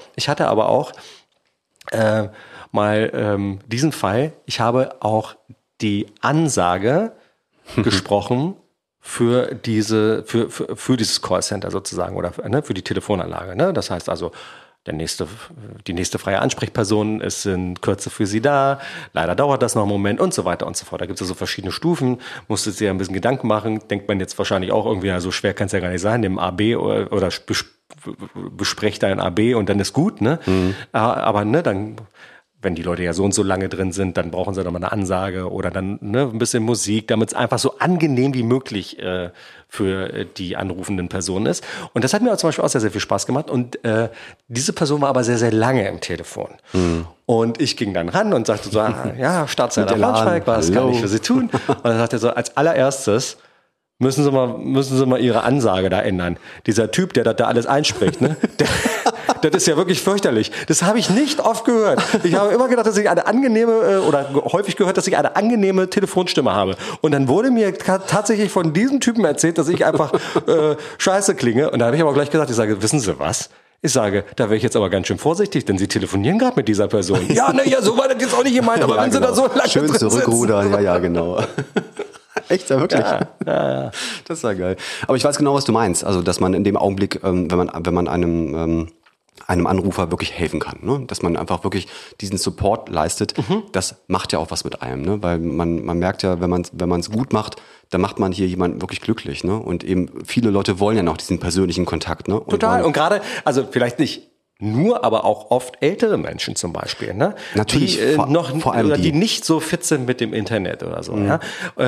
mal diesen Fall, ich habe auch die Ansage gesprochen für dieses Callcenter sozusagen oder für die Telefonanlage. Ne? Das heißt also, die nächste freie Ansprechperson ist in Kürze für Sie da. Leider dauert das noch einen Moment und so weiter und so fort. Da gibt es so verschiedene Stufen. Musste sich ja ein bisschen Gedanken machen. Denkt man jetzt wahrscheinlich auch irgendwie, so schwer kann es ja gar nicht sein, dem AB oder besprecht ein AB und dann ist gut, ne? Aber ne, dann, wenn die Leute ja so und so lange drin sind, dann brauchen sie doch mal eine Ansage oder dann ein bisschen Musik, damit es einfach so angenehm wie möglich für die anrufenden Personen ist. Und das hat mir zum Beispiel auch sehr, sehr viel Spaß gemacht. Und diese Person war aber sehr, sehr lange im Telefon. Und ich ging dann ran und sagte so, ja, Staatstheater Braunschweig, was kann ich für Sie tun? Und dann sagte er so, als allererstes, müssen Sie mal Ihre Ansage da ändern. Dieser Typ, der da alles einspricht, ne? Das ist ja wirklich fürchterlich. Das habe ich nicht oft gehört. Ich habe immer gedacht, dass ich eine angenehme, oder häufig gehört, dass ich eine angenehme Telefonstimme habe. Und dann wurde mir tatsächlich von diesem Typen erzählt, dass ich einfach scheiße klinge. Und da habe ich aber gleich gesagt, ich sage, wissen Sie was? Ich sage, da wäre ich jetzt aber ganz schön vorsichtig, denn Sie telefonieren gerade mit dieser Person. Ja, so war das jetzt auch nicht gemeint, aber wenn Sie da so lange schön drin zurückrudern, ja, genau. Echt, ja, wirklich? Ja. Das war geil. Aber ich weiß genau, was du meinst. Also, dass man in dem Augenblick, wenn man einem Anrufer wirklich helfen kann, ne? Dass man einfach wirklich diesen Support leistet, das macht ja auch was mit einem, ne? Weil man merkt ja, wenn man es gut macht, dann macht man hier jemanden wirklich glücklich, ne? Und eben viele Leute wollen ja noch diesen persönlichen Kontakt, ne? Total. Und gerade, also vielleicht nicht nur, aber auch oft ältere Menschen zum Beispiel, ne? Natürlich, die, vor allem die nicht so fit sind mit dem Internet oder so, ja?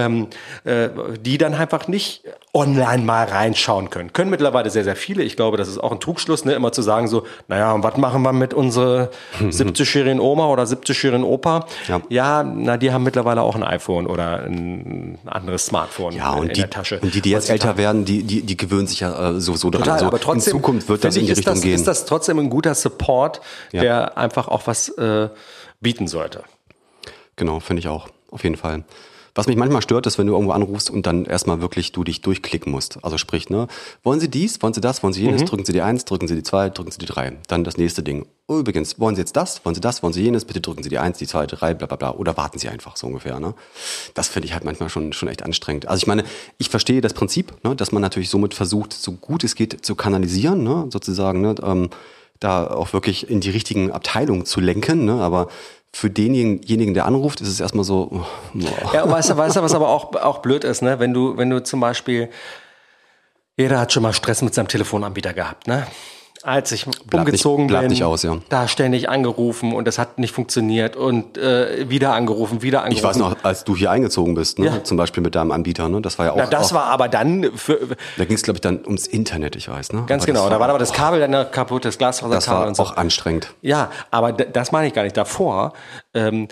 Die dann einfach nicht online mal reinschauen können mittlerweile sehr, sehr viele. Ich glaube, das ist auch ein Trugschluss, ne? Immer zu sagen so, naja, und was machen wir mit unserer 70-jährigen Oma oder 70-jährigen Opa? Ja, die haben mittlerweile auch ein iPhone oder ein anderes Smartphone in der Tasche. Und die jetzt älter werden, die gewöhnen sich ja so dran. Total, also aber trotzdem, in Zukunft wird das in die Richtung gehen. Ist das trotzdem ein guter Support, der einfach auch was bieten sollte. Genau, finde ich auch. Auf jeden Fall. Was mich manchmal stört, ist, wenn du irgendwo anrufst und dann erstmal wirklich du dich durchklicken musst. Also sprich, ne, wollen Sie dies, wollen Sie das, wollen Sie jenes, drücken Sie die 1, drücken Sie die 2, drücken Sie die 3. Dann das nächste Ding. Oh, übrigens, wollen Sie jetzt das, wollen Sie jenes, bitte drücken Sie die 1, die 2, die 3, bla bla bla. Oder warten Sie einfach, so ungefähr. Ne? Das finde ich halt manchmal schon echt anstrengend. Also ich meine, ich verstehe das Prinzip, ne, dass man natürlich somit versucht, so gut es geht, zu kanalisieren, ne, sozusagen, ne, da auch wirklich in die richtigen Abteilungen zu lenken, ne, aber für denjenigen, der anruft, ist es erstmal so. Ja, weißt du, was aber auch blöd ist, ne? Wenn du zum Beispiel, jeder hat schon mal Stress mit seinem Telefonanbieter gehabt, ne? Als ich umgezogen bin, da ständig angerufen und das hat nicht funktioniert und wieder angerufen. Ich weiß noch, als du hier eingezogen bist, ne? Zum Beispiel mit deinem Anbieter, ne? Das war ja auch. Das war aber dann. Da ging es, glaube ich, dann ums Internet, ich weiß, ne? Ganz genau. Da war aber das Kabel dann kaputt, das Glasfaserkabel. Das war und so. Auch anstrengend. Ja, aber das meine ich gar nicht. Davor hatte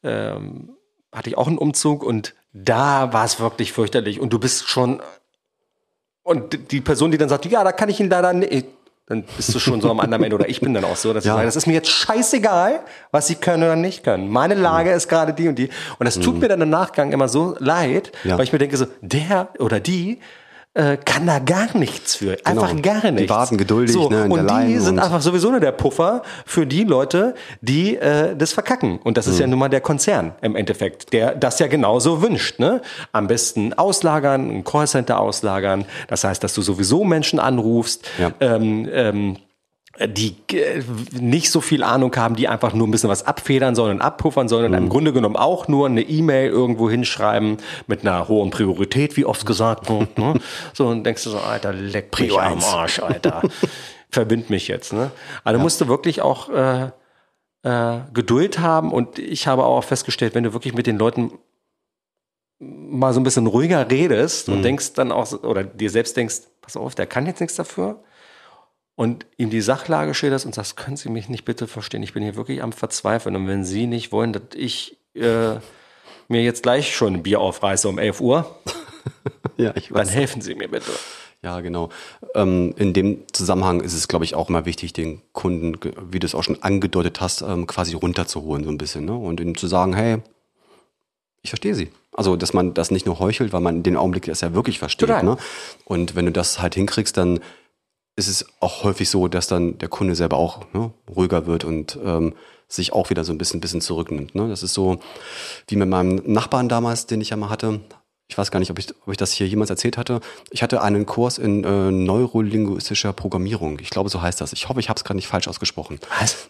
ich auch einen Umzug und da war es wirklich fürchterlich und du bist schon und die Person, die dann sagt, ja, da kann ich ihn leider nicht. Dann bist du schon so am anderen Ende. Oder ich bin dann auch so, dass ich sage, das ist mir jetzt scheißegal, was sie können oder nicht können. Meine Lage ist gerade die und die. Und das tut mir dann im Nachgang immer so leid, weil ich mir denke so, der oder die kann da gar nichts für. Einfach gar nichts. Die warten geduldig, so, ne, in und der Line. Die sind einfach sowieso nur der Puffer für die Leute, die das verkacken. Und das ist ja nun mal der Konzern im Endeffekt, der das ja genauso wünscht. Ne? Am besten auslagern, ein Callcenter auslagern. Das heißt, dass du sowieso Menschen anrufst. die nicht so viel Ahnung haben, die einfach nur ein bisschen was abfedern sollen und abpuffern sollen und im Grunde genommen auch nur eine E-Mail irgendwo hinschreiben mit einer hohen Priorität, wie oft gesagt. Ne? So, und denkst du so, Alter, leck mich am Arsch, Alter. Verbind mich jetzt. Ne? Also musst du wirklich auch Geduld haben, und ich habe auch festgestellt, wenn du wirklich mit den Leuten mal so ein bisschen ruhiger redest und denkst dann auch, oder dir selbst denkst, pass auf, der kann jetzt nichts dafür, und ihm die Sachlage schilderst und sagst, können Sie mich nicht bitte verstehen, ich bin hier wirklich am Verzweifeln, und wenn Sie nicht wollen, dass ich mir jetzt gleich schon ein Bier aufreiße um 11 Uhr, Ja, ich weiß. dann helfen Sie mir bitte. Ja, genau. In dem Zusammenhang ist es, glaube ich, auch immer wichtig, den Kunden, wie du es auch schon angedeutet hast, quasi runterzuholen so ein bisschen, ne? Und ihm zu sagen, hey, ich verstehe Sie. Also, dass man das nicht nur heuchelt, weil man in dem Augenblick das ja wirklich versteht. Total. Ne? Und wenn du das halt hinkriegst, dann ist es auch häufig so, dass dann der Kunde selber auch ruhiger wird und sich auch wieder so ein bisschen zurücknimmt. Ne? Das ist so wie mit meinem Nachbarn damals, den ich ja mal hatte. Ich weiß gar nicht, ob ich das hier jemals erzählt hatte. Ich hatte einen Kurs in neurolinguistischer Programmierung. Ich glaube, so heißt das. Ich hoffe, ich habe es gerade nicht falsch ausgesprochen. Was?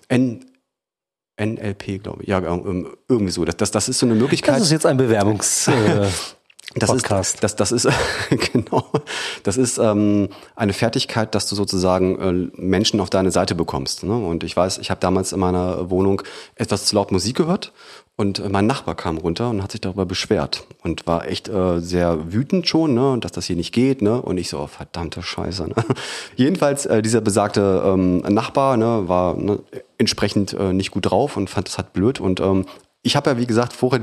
NLP, glaube ich. Ja, irgendwie so. Das ist so eine Möglichkeit. Das ist jetzt ein Bewerbungs... Podcast. Das ist genau. Das ist eine Fertigkeit, dass du sozusagen Menschen auf deine Seite bekommst. Ne? Und ich weiß, ich habe damals in meiner Wohnung etwas zu laut Musik gehört, und mein Nachbar kam runter und hat sich darüber beschwert und war echt sehr wütend schon, ne, dass das hier nicht geht, ne? Und ich so, verdammte Scheiße. Ne? Jedenfalls dieser besagte Nachbar, ne, war entsprechend nicht gut drauf und fand das halt blöd, und ich habe ja, wie gesagt, vorher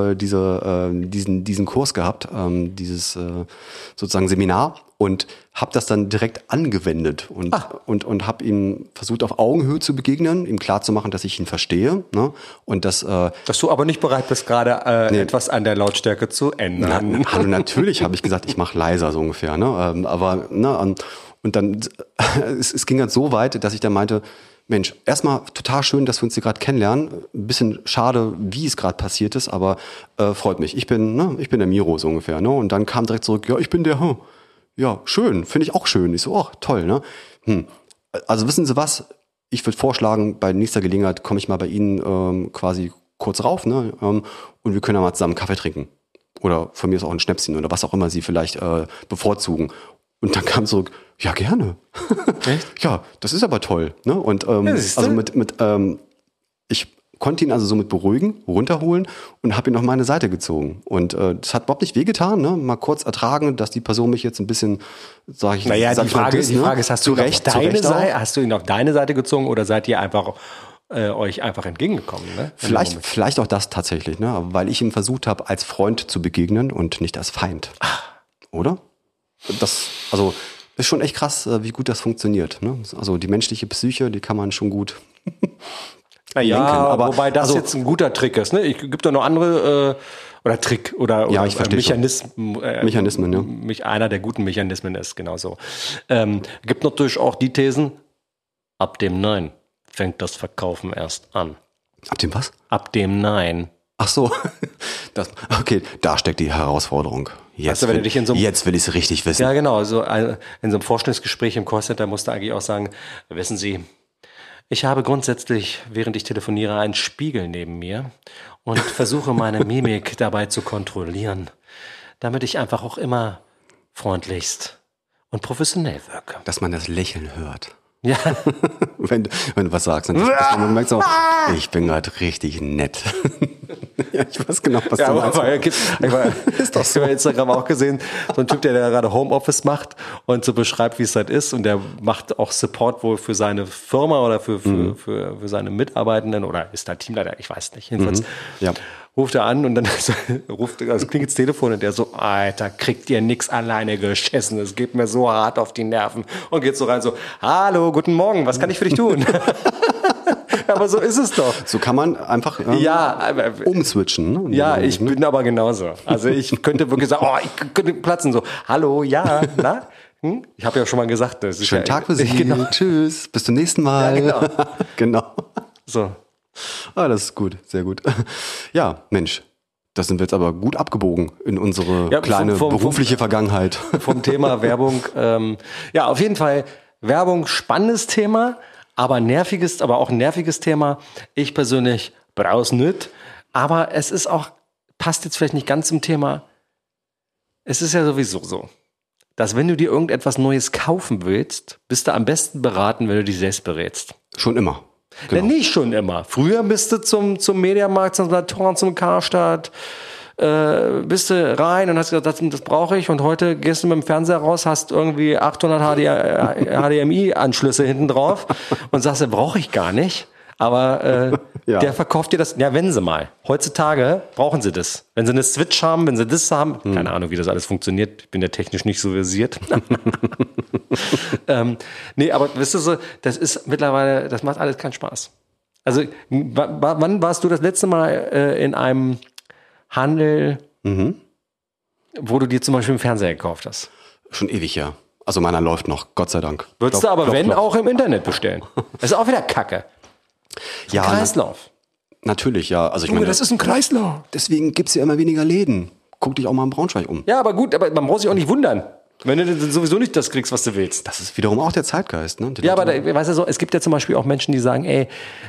diesen Kurs gehabt, dieses sozusagen Seminar, und habe das dann direkt angewendet und habe ihm versucht, auf Augenhöhe zu begegnen, ihm klarzumachen, dass ich ihn verstehe, ne? Und dass du aber nicht bereit bist, gerade etwas an der Lautstärke zu ändern. Hallo, natürlich habe ich gesagt, ich mache leiser so ungefähr, ne? Aber und dann es ging halt so weit, dass ich dann meinte, Mensch, erstmal total schön, dass wir uns hier gerade kennenlernen. Ein bisschen schade, wie es gerade passiert ist, aber freut mich. Ich bin der Miro so ungefähr, ne? Und dann kam direkt zurück, ja, ich bin der, ja, schön, finde ich auch schön. Ich so, ach, toll, ne? Also wissen Sie was? Ich würde vorschlagen, bei nächster Gelegenheit komme ich mal bei Ihnen quasi kurz rauf, ne? Und wir können ja mal zusammen Kaffee trinken. Oder von mir ist auch ein Schnäpschen oder was auch immer Sie vielleicht bevorzugen. Und dann kam zurück, ja, gerne. Echt? Ja, das ist aber toll. Ne? Und also ich konnte ihn also somit beruhigen, runterholen und habe ihn auf meine Seite gezogen. Und das hat überhaupt nicht wehgetan, ne? Mal kurz ertragen, dass die Person mich jetzt ein bisschen, die Frage ist, hast du ihn auf deine Seite gezogen, oder seid ihr einfach euch einfach entgegengekommen? Ne? Vielleicht auch das tatsächlich, ne? Weil ich ihm versucht habe, als Freund zu begegnen und nicht als Feind. Oder? Das ist schon echt krass, wie gut das funktioniert. Ne? Also die menschliche Psyche, die kann man schon gut lenken. Aber wobei das jetzt ein guter Trick ist. Ne? Ich gibt da noch andere oder Trick oder Mechanismen. Ja. Einer der guten Mechanismen ist genauso. Gibt natürlich auch die Thesen, ab dem Nein fängt das Verkaufen erst an. Ab dem was? Ab dem Nein. Ach so, okay, da steckt die Herausforderung. Jetzt will ich es richtig wissen. Ja, genau. Also in so einem Vorstellungsgespräch im Callcenter musst du eigentlich auch sagen, wissen Sie, ich habe grundsätzlich, während ich telefoniere, einen Spiegel neben mir und versuche meine Mimik dabei zu kontrollieren, damit ich einfach auch immer freundlichst und professionell wirke. Dass man das Lächeln hört. Ja. wenn du was sagst, dann man merkt so, ich bin gerade richtig nett. Ja, ich weiß genau, was du meinst. Ist doch so. Ich habe bei Instagram auch gesehen, so ein Typ, der gerade Homeoffice macht und so beschreibt, wie es halt ist, und der macht auch Support wohl für seine Firma oder für seine Mitarbeitenden, oder ist da Teamleiter, ich weiß nicht. Jedenfalls ruft er an und dann klingt das Telefon, und der so, Alter, kriegt ihr nix alleine geschissen, es geht mir so hart auf die Nerven, und geht so rein so, hallo, guten Morgen, was kann ich für dich tun? Aber so ist es doch. So kann man einfach umswitchen. Ne? Ja, ich bin aber genauso. Also ich könnte wirklich sagen, ich könnte platzen, so, hallo, ja, na? Ich habe ja schon mal gesagt. Das ist schönen Tag für Sie, genau. Tschüss, bis zum nächsten Mal. Ja, genau. So. Das ist gut, sehr gut. Ja, Mensch, das sind wir jetzt aber gut abgebogen in unsere kleine berufliche Vergangenheit. Vom Thema Werbung. Ja, auf jeden Fall Werbung, spannendes Thema, aber auch ein nerviges Thema. Ich persönlich brauch's nicht, aber es ist auch, passt jetzt vielleicht nicht ganz zum Thema. Es ist ja sowieso so, dass wenn du dir irgendetwas Neues kaufen willst, bist du am besten beraten, wenn du dich selbst berätst. Schon immer. Genau. Nicht schon immer. Früher bist du zum Mediamarkt, zum Saturn, zum Karstadt, bist du rein und hast gesagt, das brauche ich. Und heute gehst du mit dem Fernseher raus, hast irgendwie 800 HDMI-Anschlüsse hinten drauf und sagst, brauche ich gar nicht. Aber der verkauft dir das, ja, wenn sie mal. Heutzutage brauchen sie das. Wenn sie eine Switch haben, wenn sie das haben, keine Ahnung, wie das alles funktioniert. Ich bin ja technisch nicht so versiert. Nee, aber wisst ihr so, das ist mittlerweile, das macht alles keinen Spaß. Also, wann warst du das letzte Mal in einem Handel, wo du dir zum Beispiel einen Fernseher gekauft hast? Schon ewig, ja. Also meiner läuft noch, Gott sei Dank. Würdest du aber, auch im Internet bestellen. Das ist auch wieder Kacke. Ja, Kreislauf. Natürlich, ja. Also ich meine, das ist ein Kreislauf. Deswegen gibt es ja immer weniger Läden. Guck dich auch mal in Braunschweig um. Ja, aber gut, aber man braucht sich auch nicht wundern, wenn du dann sowieso nicht das kriegst, was du willst. Das ist wiederum auch der Zeitgeist, ne? Ja, aber weißt du so, es gibt ja zum Beispiel auch Menschen, die sagen, ey,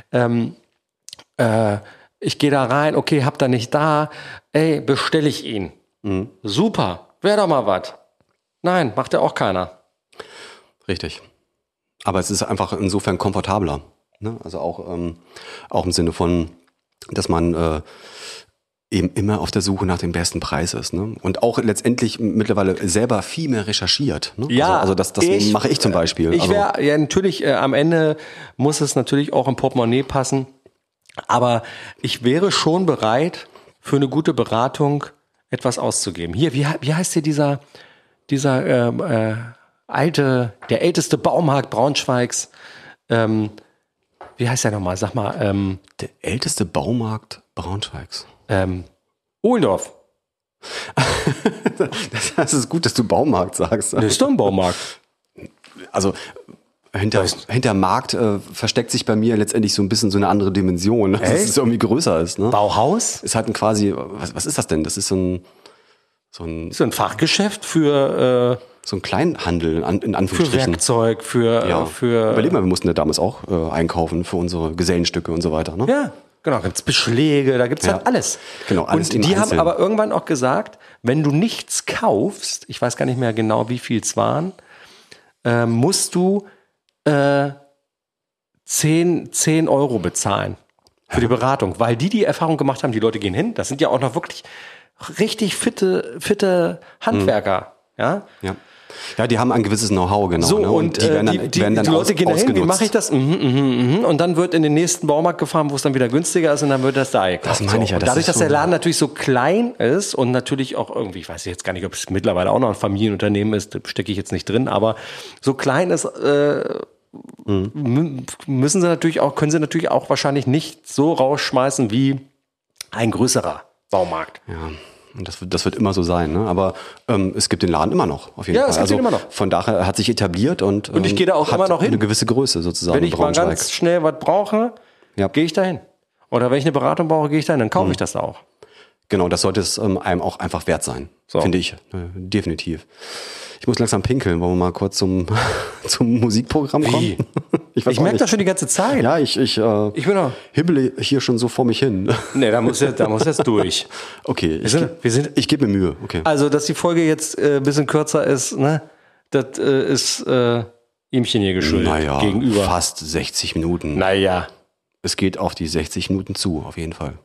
ich gehe da rein, okay, hab da nicht da, ey, bestelle ich ihn. Super, wär doch mal was. Nein, macht ja auch keiner. Richtig. Aber es ist einfach insofern komfortabler. Ne? Also auch im Sinne von, dass man eben immer auf der Suche nach dem besten Preis ist. Ne? Und auch letztendlich mittlerweile selber viel mehr recherchiert. Ne? Ja, also das mache ich zum Beispiel. Ja, natürlich, am Ende muss es natürlich auch im Portemonnaie passen. Aber ich wäre schon bereit, für eine gute Beratung etwas auszugeben. Hier, wie heißt hier dieser der älteste Baumarkt Braunschweigs? Wie heißt der nochmal? Sag mal. Der älteste Baumarkt Braunschweigs. Ohlendorf. Das ist gut, dass du Baumarkt sagst. Das ist doch ein Baumarkt. Also hinter Markt versteckt sich bei mir letztendlich so ein bisschen so eine andere Dimension, dass es irgendwie größer ist. Ne? Bauhaus? Ist halt quasi, was ist das denn? Das ist so ein Fachgeschäft für so ein Kleinhandel, in Anführungsstrichen. Für Werkzeug, für Überleg mal, wir mussten ja damals auch einkaufen für unsere Gesellenstücke und so weiter. Ne? Ja, genau. Da gibt's Beschläge, da gibt's halt alles. Genau, alles. Und die haben aber irgendwann auch gesagt, wenn du nichts kaufst, ich weiß gar nicht mehr genau, wie viel es waren, musst du 10 Euro bezahlen für die Beratung, weil die Erfahrung gemacht haben, die Leute gehen hin, das sind ja auch noch wirklich richtig fitte Handwerker, ja? Ja, die haben ein gewisses Know-how, genau. So, ne? und die Leute gehen dahin, wie mache ich das? Und dann wird in den nächsten Baumarkt gefahren, wo es dann wieder günstiger ist und dann wird das da gekauft. Das meine ich ja. Und dadurch, dass der Laden natürlich so klein ist und natürlich auch irgendwie, ich weiß jetzt gar nicht, ob es mittlerweile auch noch ein Familienunternehmen ist, da stecke ich jetzt nicht drin, aber so klein ist, können sie natürlich auch wahrscheinlich nicht so rausschmeißen wie ein größerer Baumarkt. Ja. Und das wird immer so sein, ne? Aber es gibt den Laden immer noch, auf jeden Fall. Ja, es gibt ihn immer noch. Von daher hat sich etabliert und ich gehe da auch immer noch hin. Eine gewisse Größe sozusagen. Wenn ich mal ganz schnell was brauche, gehe ich da hin. Oder wenn ich eine Beratung brauche, gehe ich da hin, dann kaufe ich das da auch. Genau, das sollte es einem auch einfach wert sein, finde ich. Definitiv. Ich muss langsam pinkeln, wollen wir mal kurz zum Musikprogramm kommen? Wie? Ich merke das schon die ganze Zeit. Ja, ich hibbele hier schon so vor mich hin. Nee, da muss jetzt durch. Okay, ich gebe mir Mühe. Okay. Also, dass die Folge jetzt ein bisschen kürzer ist, ne, das ist ihmchen hier geschuldet gegenüber. Fast 60 Minuten. Naja. Es geht auf die 60 Minuten zu, auf jeden Fall.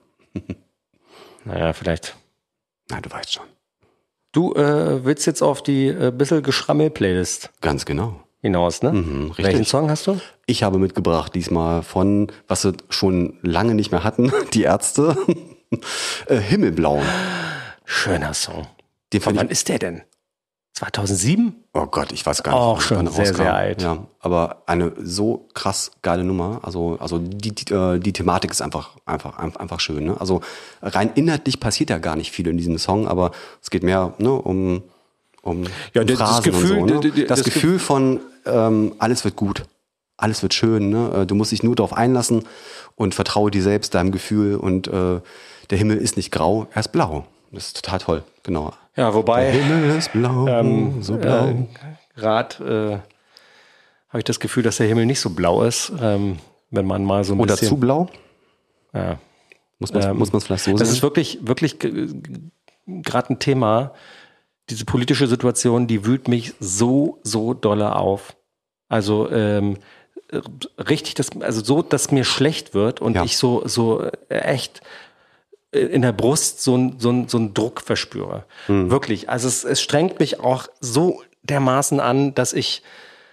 Naja, vielleicht. Na, du weißt schon. Du willst jetzt auf die bisschen Geschrammel-Playlist. Ganz genau. Hinaus, ne? Richtig. Welchen Song hast du? Ich habe mitgebracht diesmal von, was sie schon lange nicht mehr hatten, die Ärzte, Himmelblau. Schöner Song. Wann ist der denn? 2007? Oh Gott, ich weiß gar nicht. Auch schon sehr, sehr alt. Ja, aber eine so krass geile Nummer. Also die Thematik ist einfach schön. Ne? Also rein inhaltlich passiert ja gar nicht viel in diesem Song, aber es geht mehr um Phrasen Gefühl, und so. Ne? Das Gefühl von alles wird gut, alles wird schön. Ne? Du musst dich nur darauf einlassen und vertraue dir selbst, deinem Gefühl. Und der Himmel ist nicht grau, er ist blau. Das ist total toll, genau. Ja, wobei der Himmel ist blau, so blau. Gerade habe ich das Gefühl, dass der Himmel nicht so blau ist, wenn man mal so ein Oder bisschen... zu blau? Ja. Muss man es vielleicht so sagen? Das ist wirklich gerade ein Thema. Diese politische Situation, die wühlt mich so dolle auf. Also richtig, so, dass mir schlecht wird und ich so echt in der Brust so einen Druck verspüre. Wirklich. Also es strengt mich auch so dermaßen an, dass ich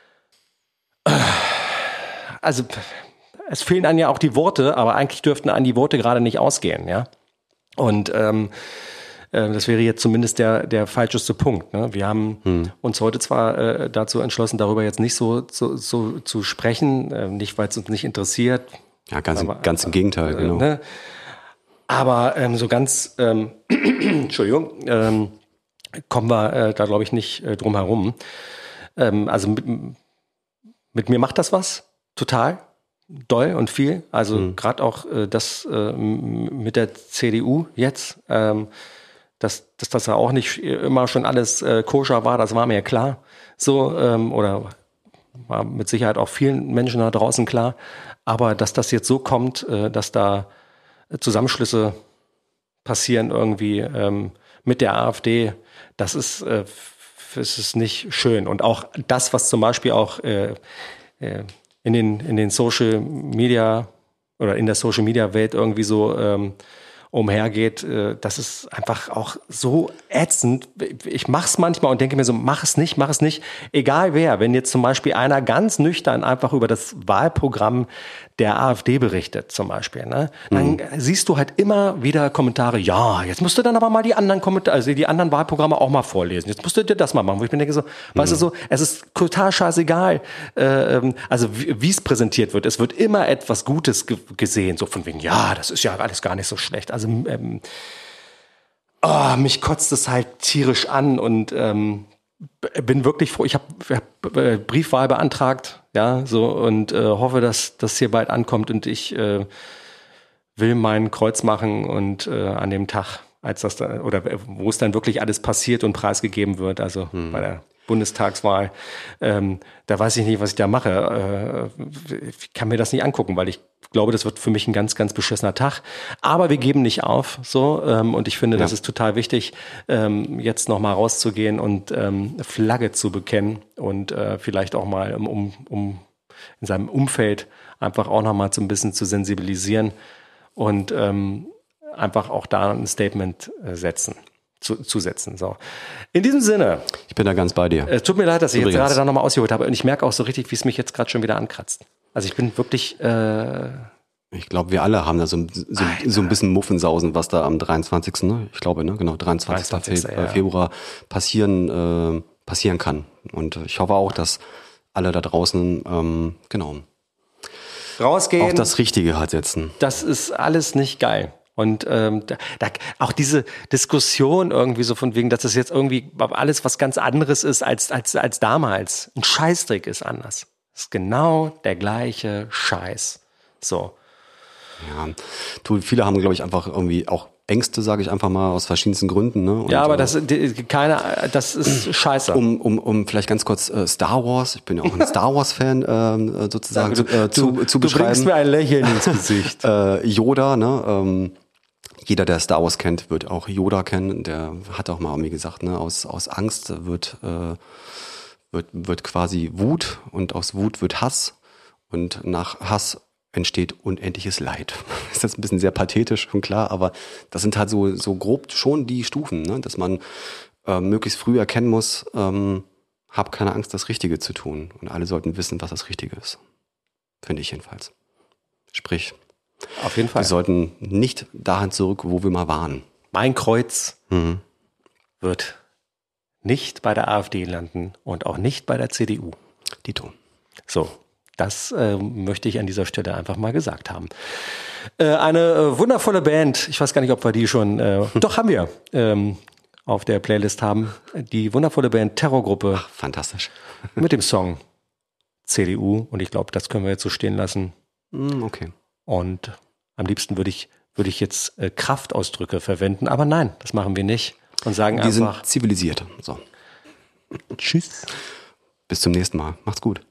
also es fehlen einem ja auch die Worte, aber eigentlich dürften einem die Worte gerade nicht ausgehen, ja. Und das wäre jetzt zumindest der falscheste Punkt. Ne? Wir haben uns heute zwar dazu entschlossen, darüber jetzt nicht so zu sprechen, nicht weil es uns nicht interessiert. Ja, ganz im Gegenteil, genau. Ne? Aber so ganz, Entschuldigung, kommen wir da, glaube ich, nicht drum herum. Also mit mir macht das was, total. Doll und viel. Also gerade auch das mit der CDU jetzt, dass das ja auch nicht immer schon alles koscher war, das war mir klar. So, oder war mit Sicherheit auch vielen Menschen da draußen klar. Aber dass das jetzt so kommt, dass da Zusammenschlüsse passieren irgendwie mit der AfD, das ist nicht schön. Und auch das, was zum Beispiel auch in den Social Media oder in der Social Media Welt irgendwie so umhergeht, das ist einfach auch so ätzend. Ich mach's manchmal und denke mir so, mach es nicht. Egal wer, wenn jetzt zum Beispiel einer ganz nüchtern einfach über das Wahlprogramm der AfD berichtet zum Beispiel, ne, dann siehst du halt immer wieder Kommentare, ja, jetzt musst du dann aber mal die anderen Kommentare, also die anderen Wahlprogramme auch mal vorlesen. Jetzt musst du dir das mal machen, wo ich mir denke so, weißt du so, es ist total scheißegal, also wie es präsentiert wird. Es wird immer etwas Gutes gesehen, so von wegen, ja, das ist ja alles gar nicht so schlecht. Also mich kotzt es halt tierisch an und bin wirklich froh. Ich habe Briefwahl beantragt, ja, so und hoffe, dass das hier bald ankommt und ich will mein Kreuz machen und an dem Tag, als das da, oder wo es dann wirklich alles passiert und preisgegeben wird, also bei der Bundestagswahl, da weiß ich nicht, was ich da mache. Ich kann mir das nicht angucken, weil ich glaube, das wird für mich ein ganz, ganz beschissener Tag. Aber wir geben nicht auf, so. Und ich finde, das ist total wichtig, jetzt noch mal rauszugehen und Flagge zu bekennen und vielleicht auch mal um in seinem Umfeld einfach auch noch mal so ein bisschen zu sensibilisieren und einfach auch da ein Statement zusetzen. So. In diesem Sinne. Ich bin da ganz bei dir. Es tut mir leid, dass ich jetzt gerade da nochmal ausgeholt habe. Und ich merke auch so richtig, wie es mich jetzt gerade schon wieder ankratzt. Also ich bin wirklich... ich glaube, wir alle haben da so ein bisschen Muffensausen, was da am 23. Ne? Ich glaube, ne? Genau, 23. Februar passieren kann. Und ich hoffe auch, dass alle da draußen, rausgehen. Auch das Richtige halt setzen. Das ist alles nicht geil. Und auch diese Diskussion irgendwie so von wegen, dass das jetzt irgendwie alles was ganz anderes ist als damals. Ein Scheißdreck ist anders. Das ist genau der gleiche Scheiß. So. Ja, viele haben, glaube ich, einfach irgendwie auch Ängste, sage ich einfach mal, aus verschiedensten Gründen. Ne? Und, ja, aber das ist scheiße. Um vielleicht ganz kurz Star Wars, ich bin ja auch ein Star Wars-Fan sozusagen zu beschreiben. Du bringst mir ein Lächeln ins Gesicht. Yoda, ne? Jeder, der Star Wars kennt, wird auch Yoda kennen. Der hat auch mal irgendwie gesagt, ne, aus Angst wird quasi Wut und aus Wut wird Hass und nach Hass entsteht unendliches Leid. Ist jetzt ein bisschen sehr pathetisch, schon klar, aber das sind halt so grob schon die Stufen, ne, dass man möglichst früh erkennen muss, hab keine Angst, das Richtige zu tun. Und alle sollten wissen, was das Richtige ist. Finde ich jedenfalls. Sprich, auf jeden Fall. Wir sollten nicht dahin zurück, wo wir mal waren. Mein Kreuz wird nicht bei der AfD landen und auch nicht bei der CDU. Dito. So, das möchte ich an dieser Stelle einfach mal gesagt haben. Eine wundervolle Band, ich weiß gar nicht, ob wir die schon, doch haben wir, auf der Playlist haben. Die wundervolle Band Terrorgruppe. Ach, fantastisch. Mit dem Song CDU und ich glaube, das können wir jetzt so stehen lassen. Okay. Und am liebsten würde ich jetzt Kraftausdrücke verwenden, aber nein, das machen wir nicht und sagen wir einfach. Wir sind zivilisiert. So. Tschüss. Bis zum nächsten Mal. Macht's gut.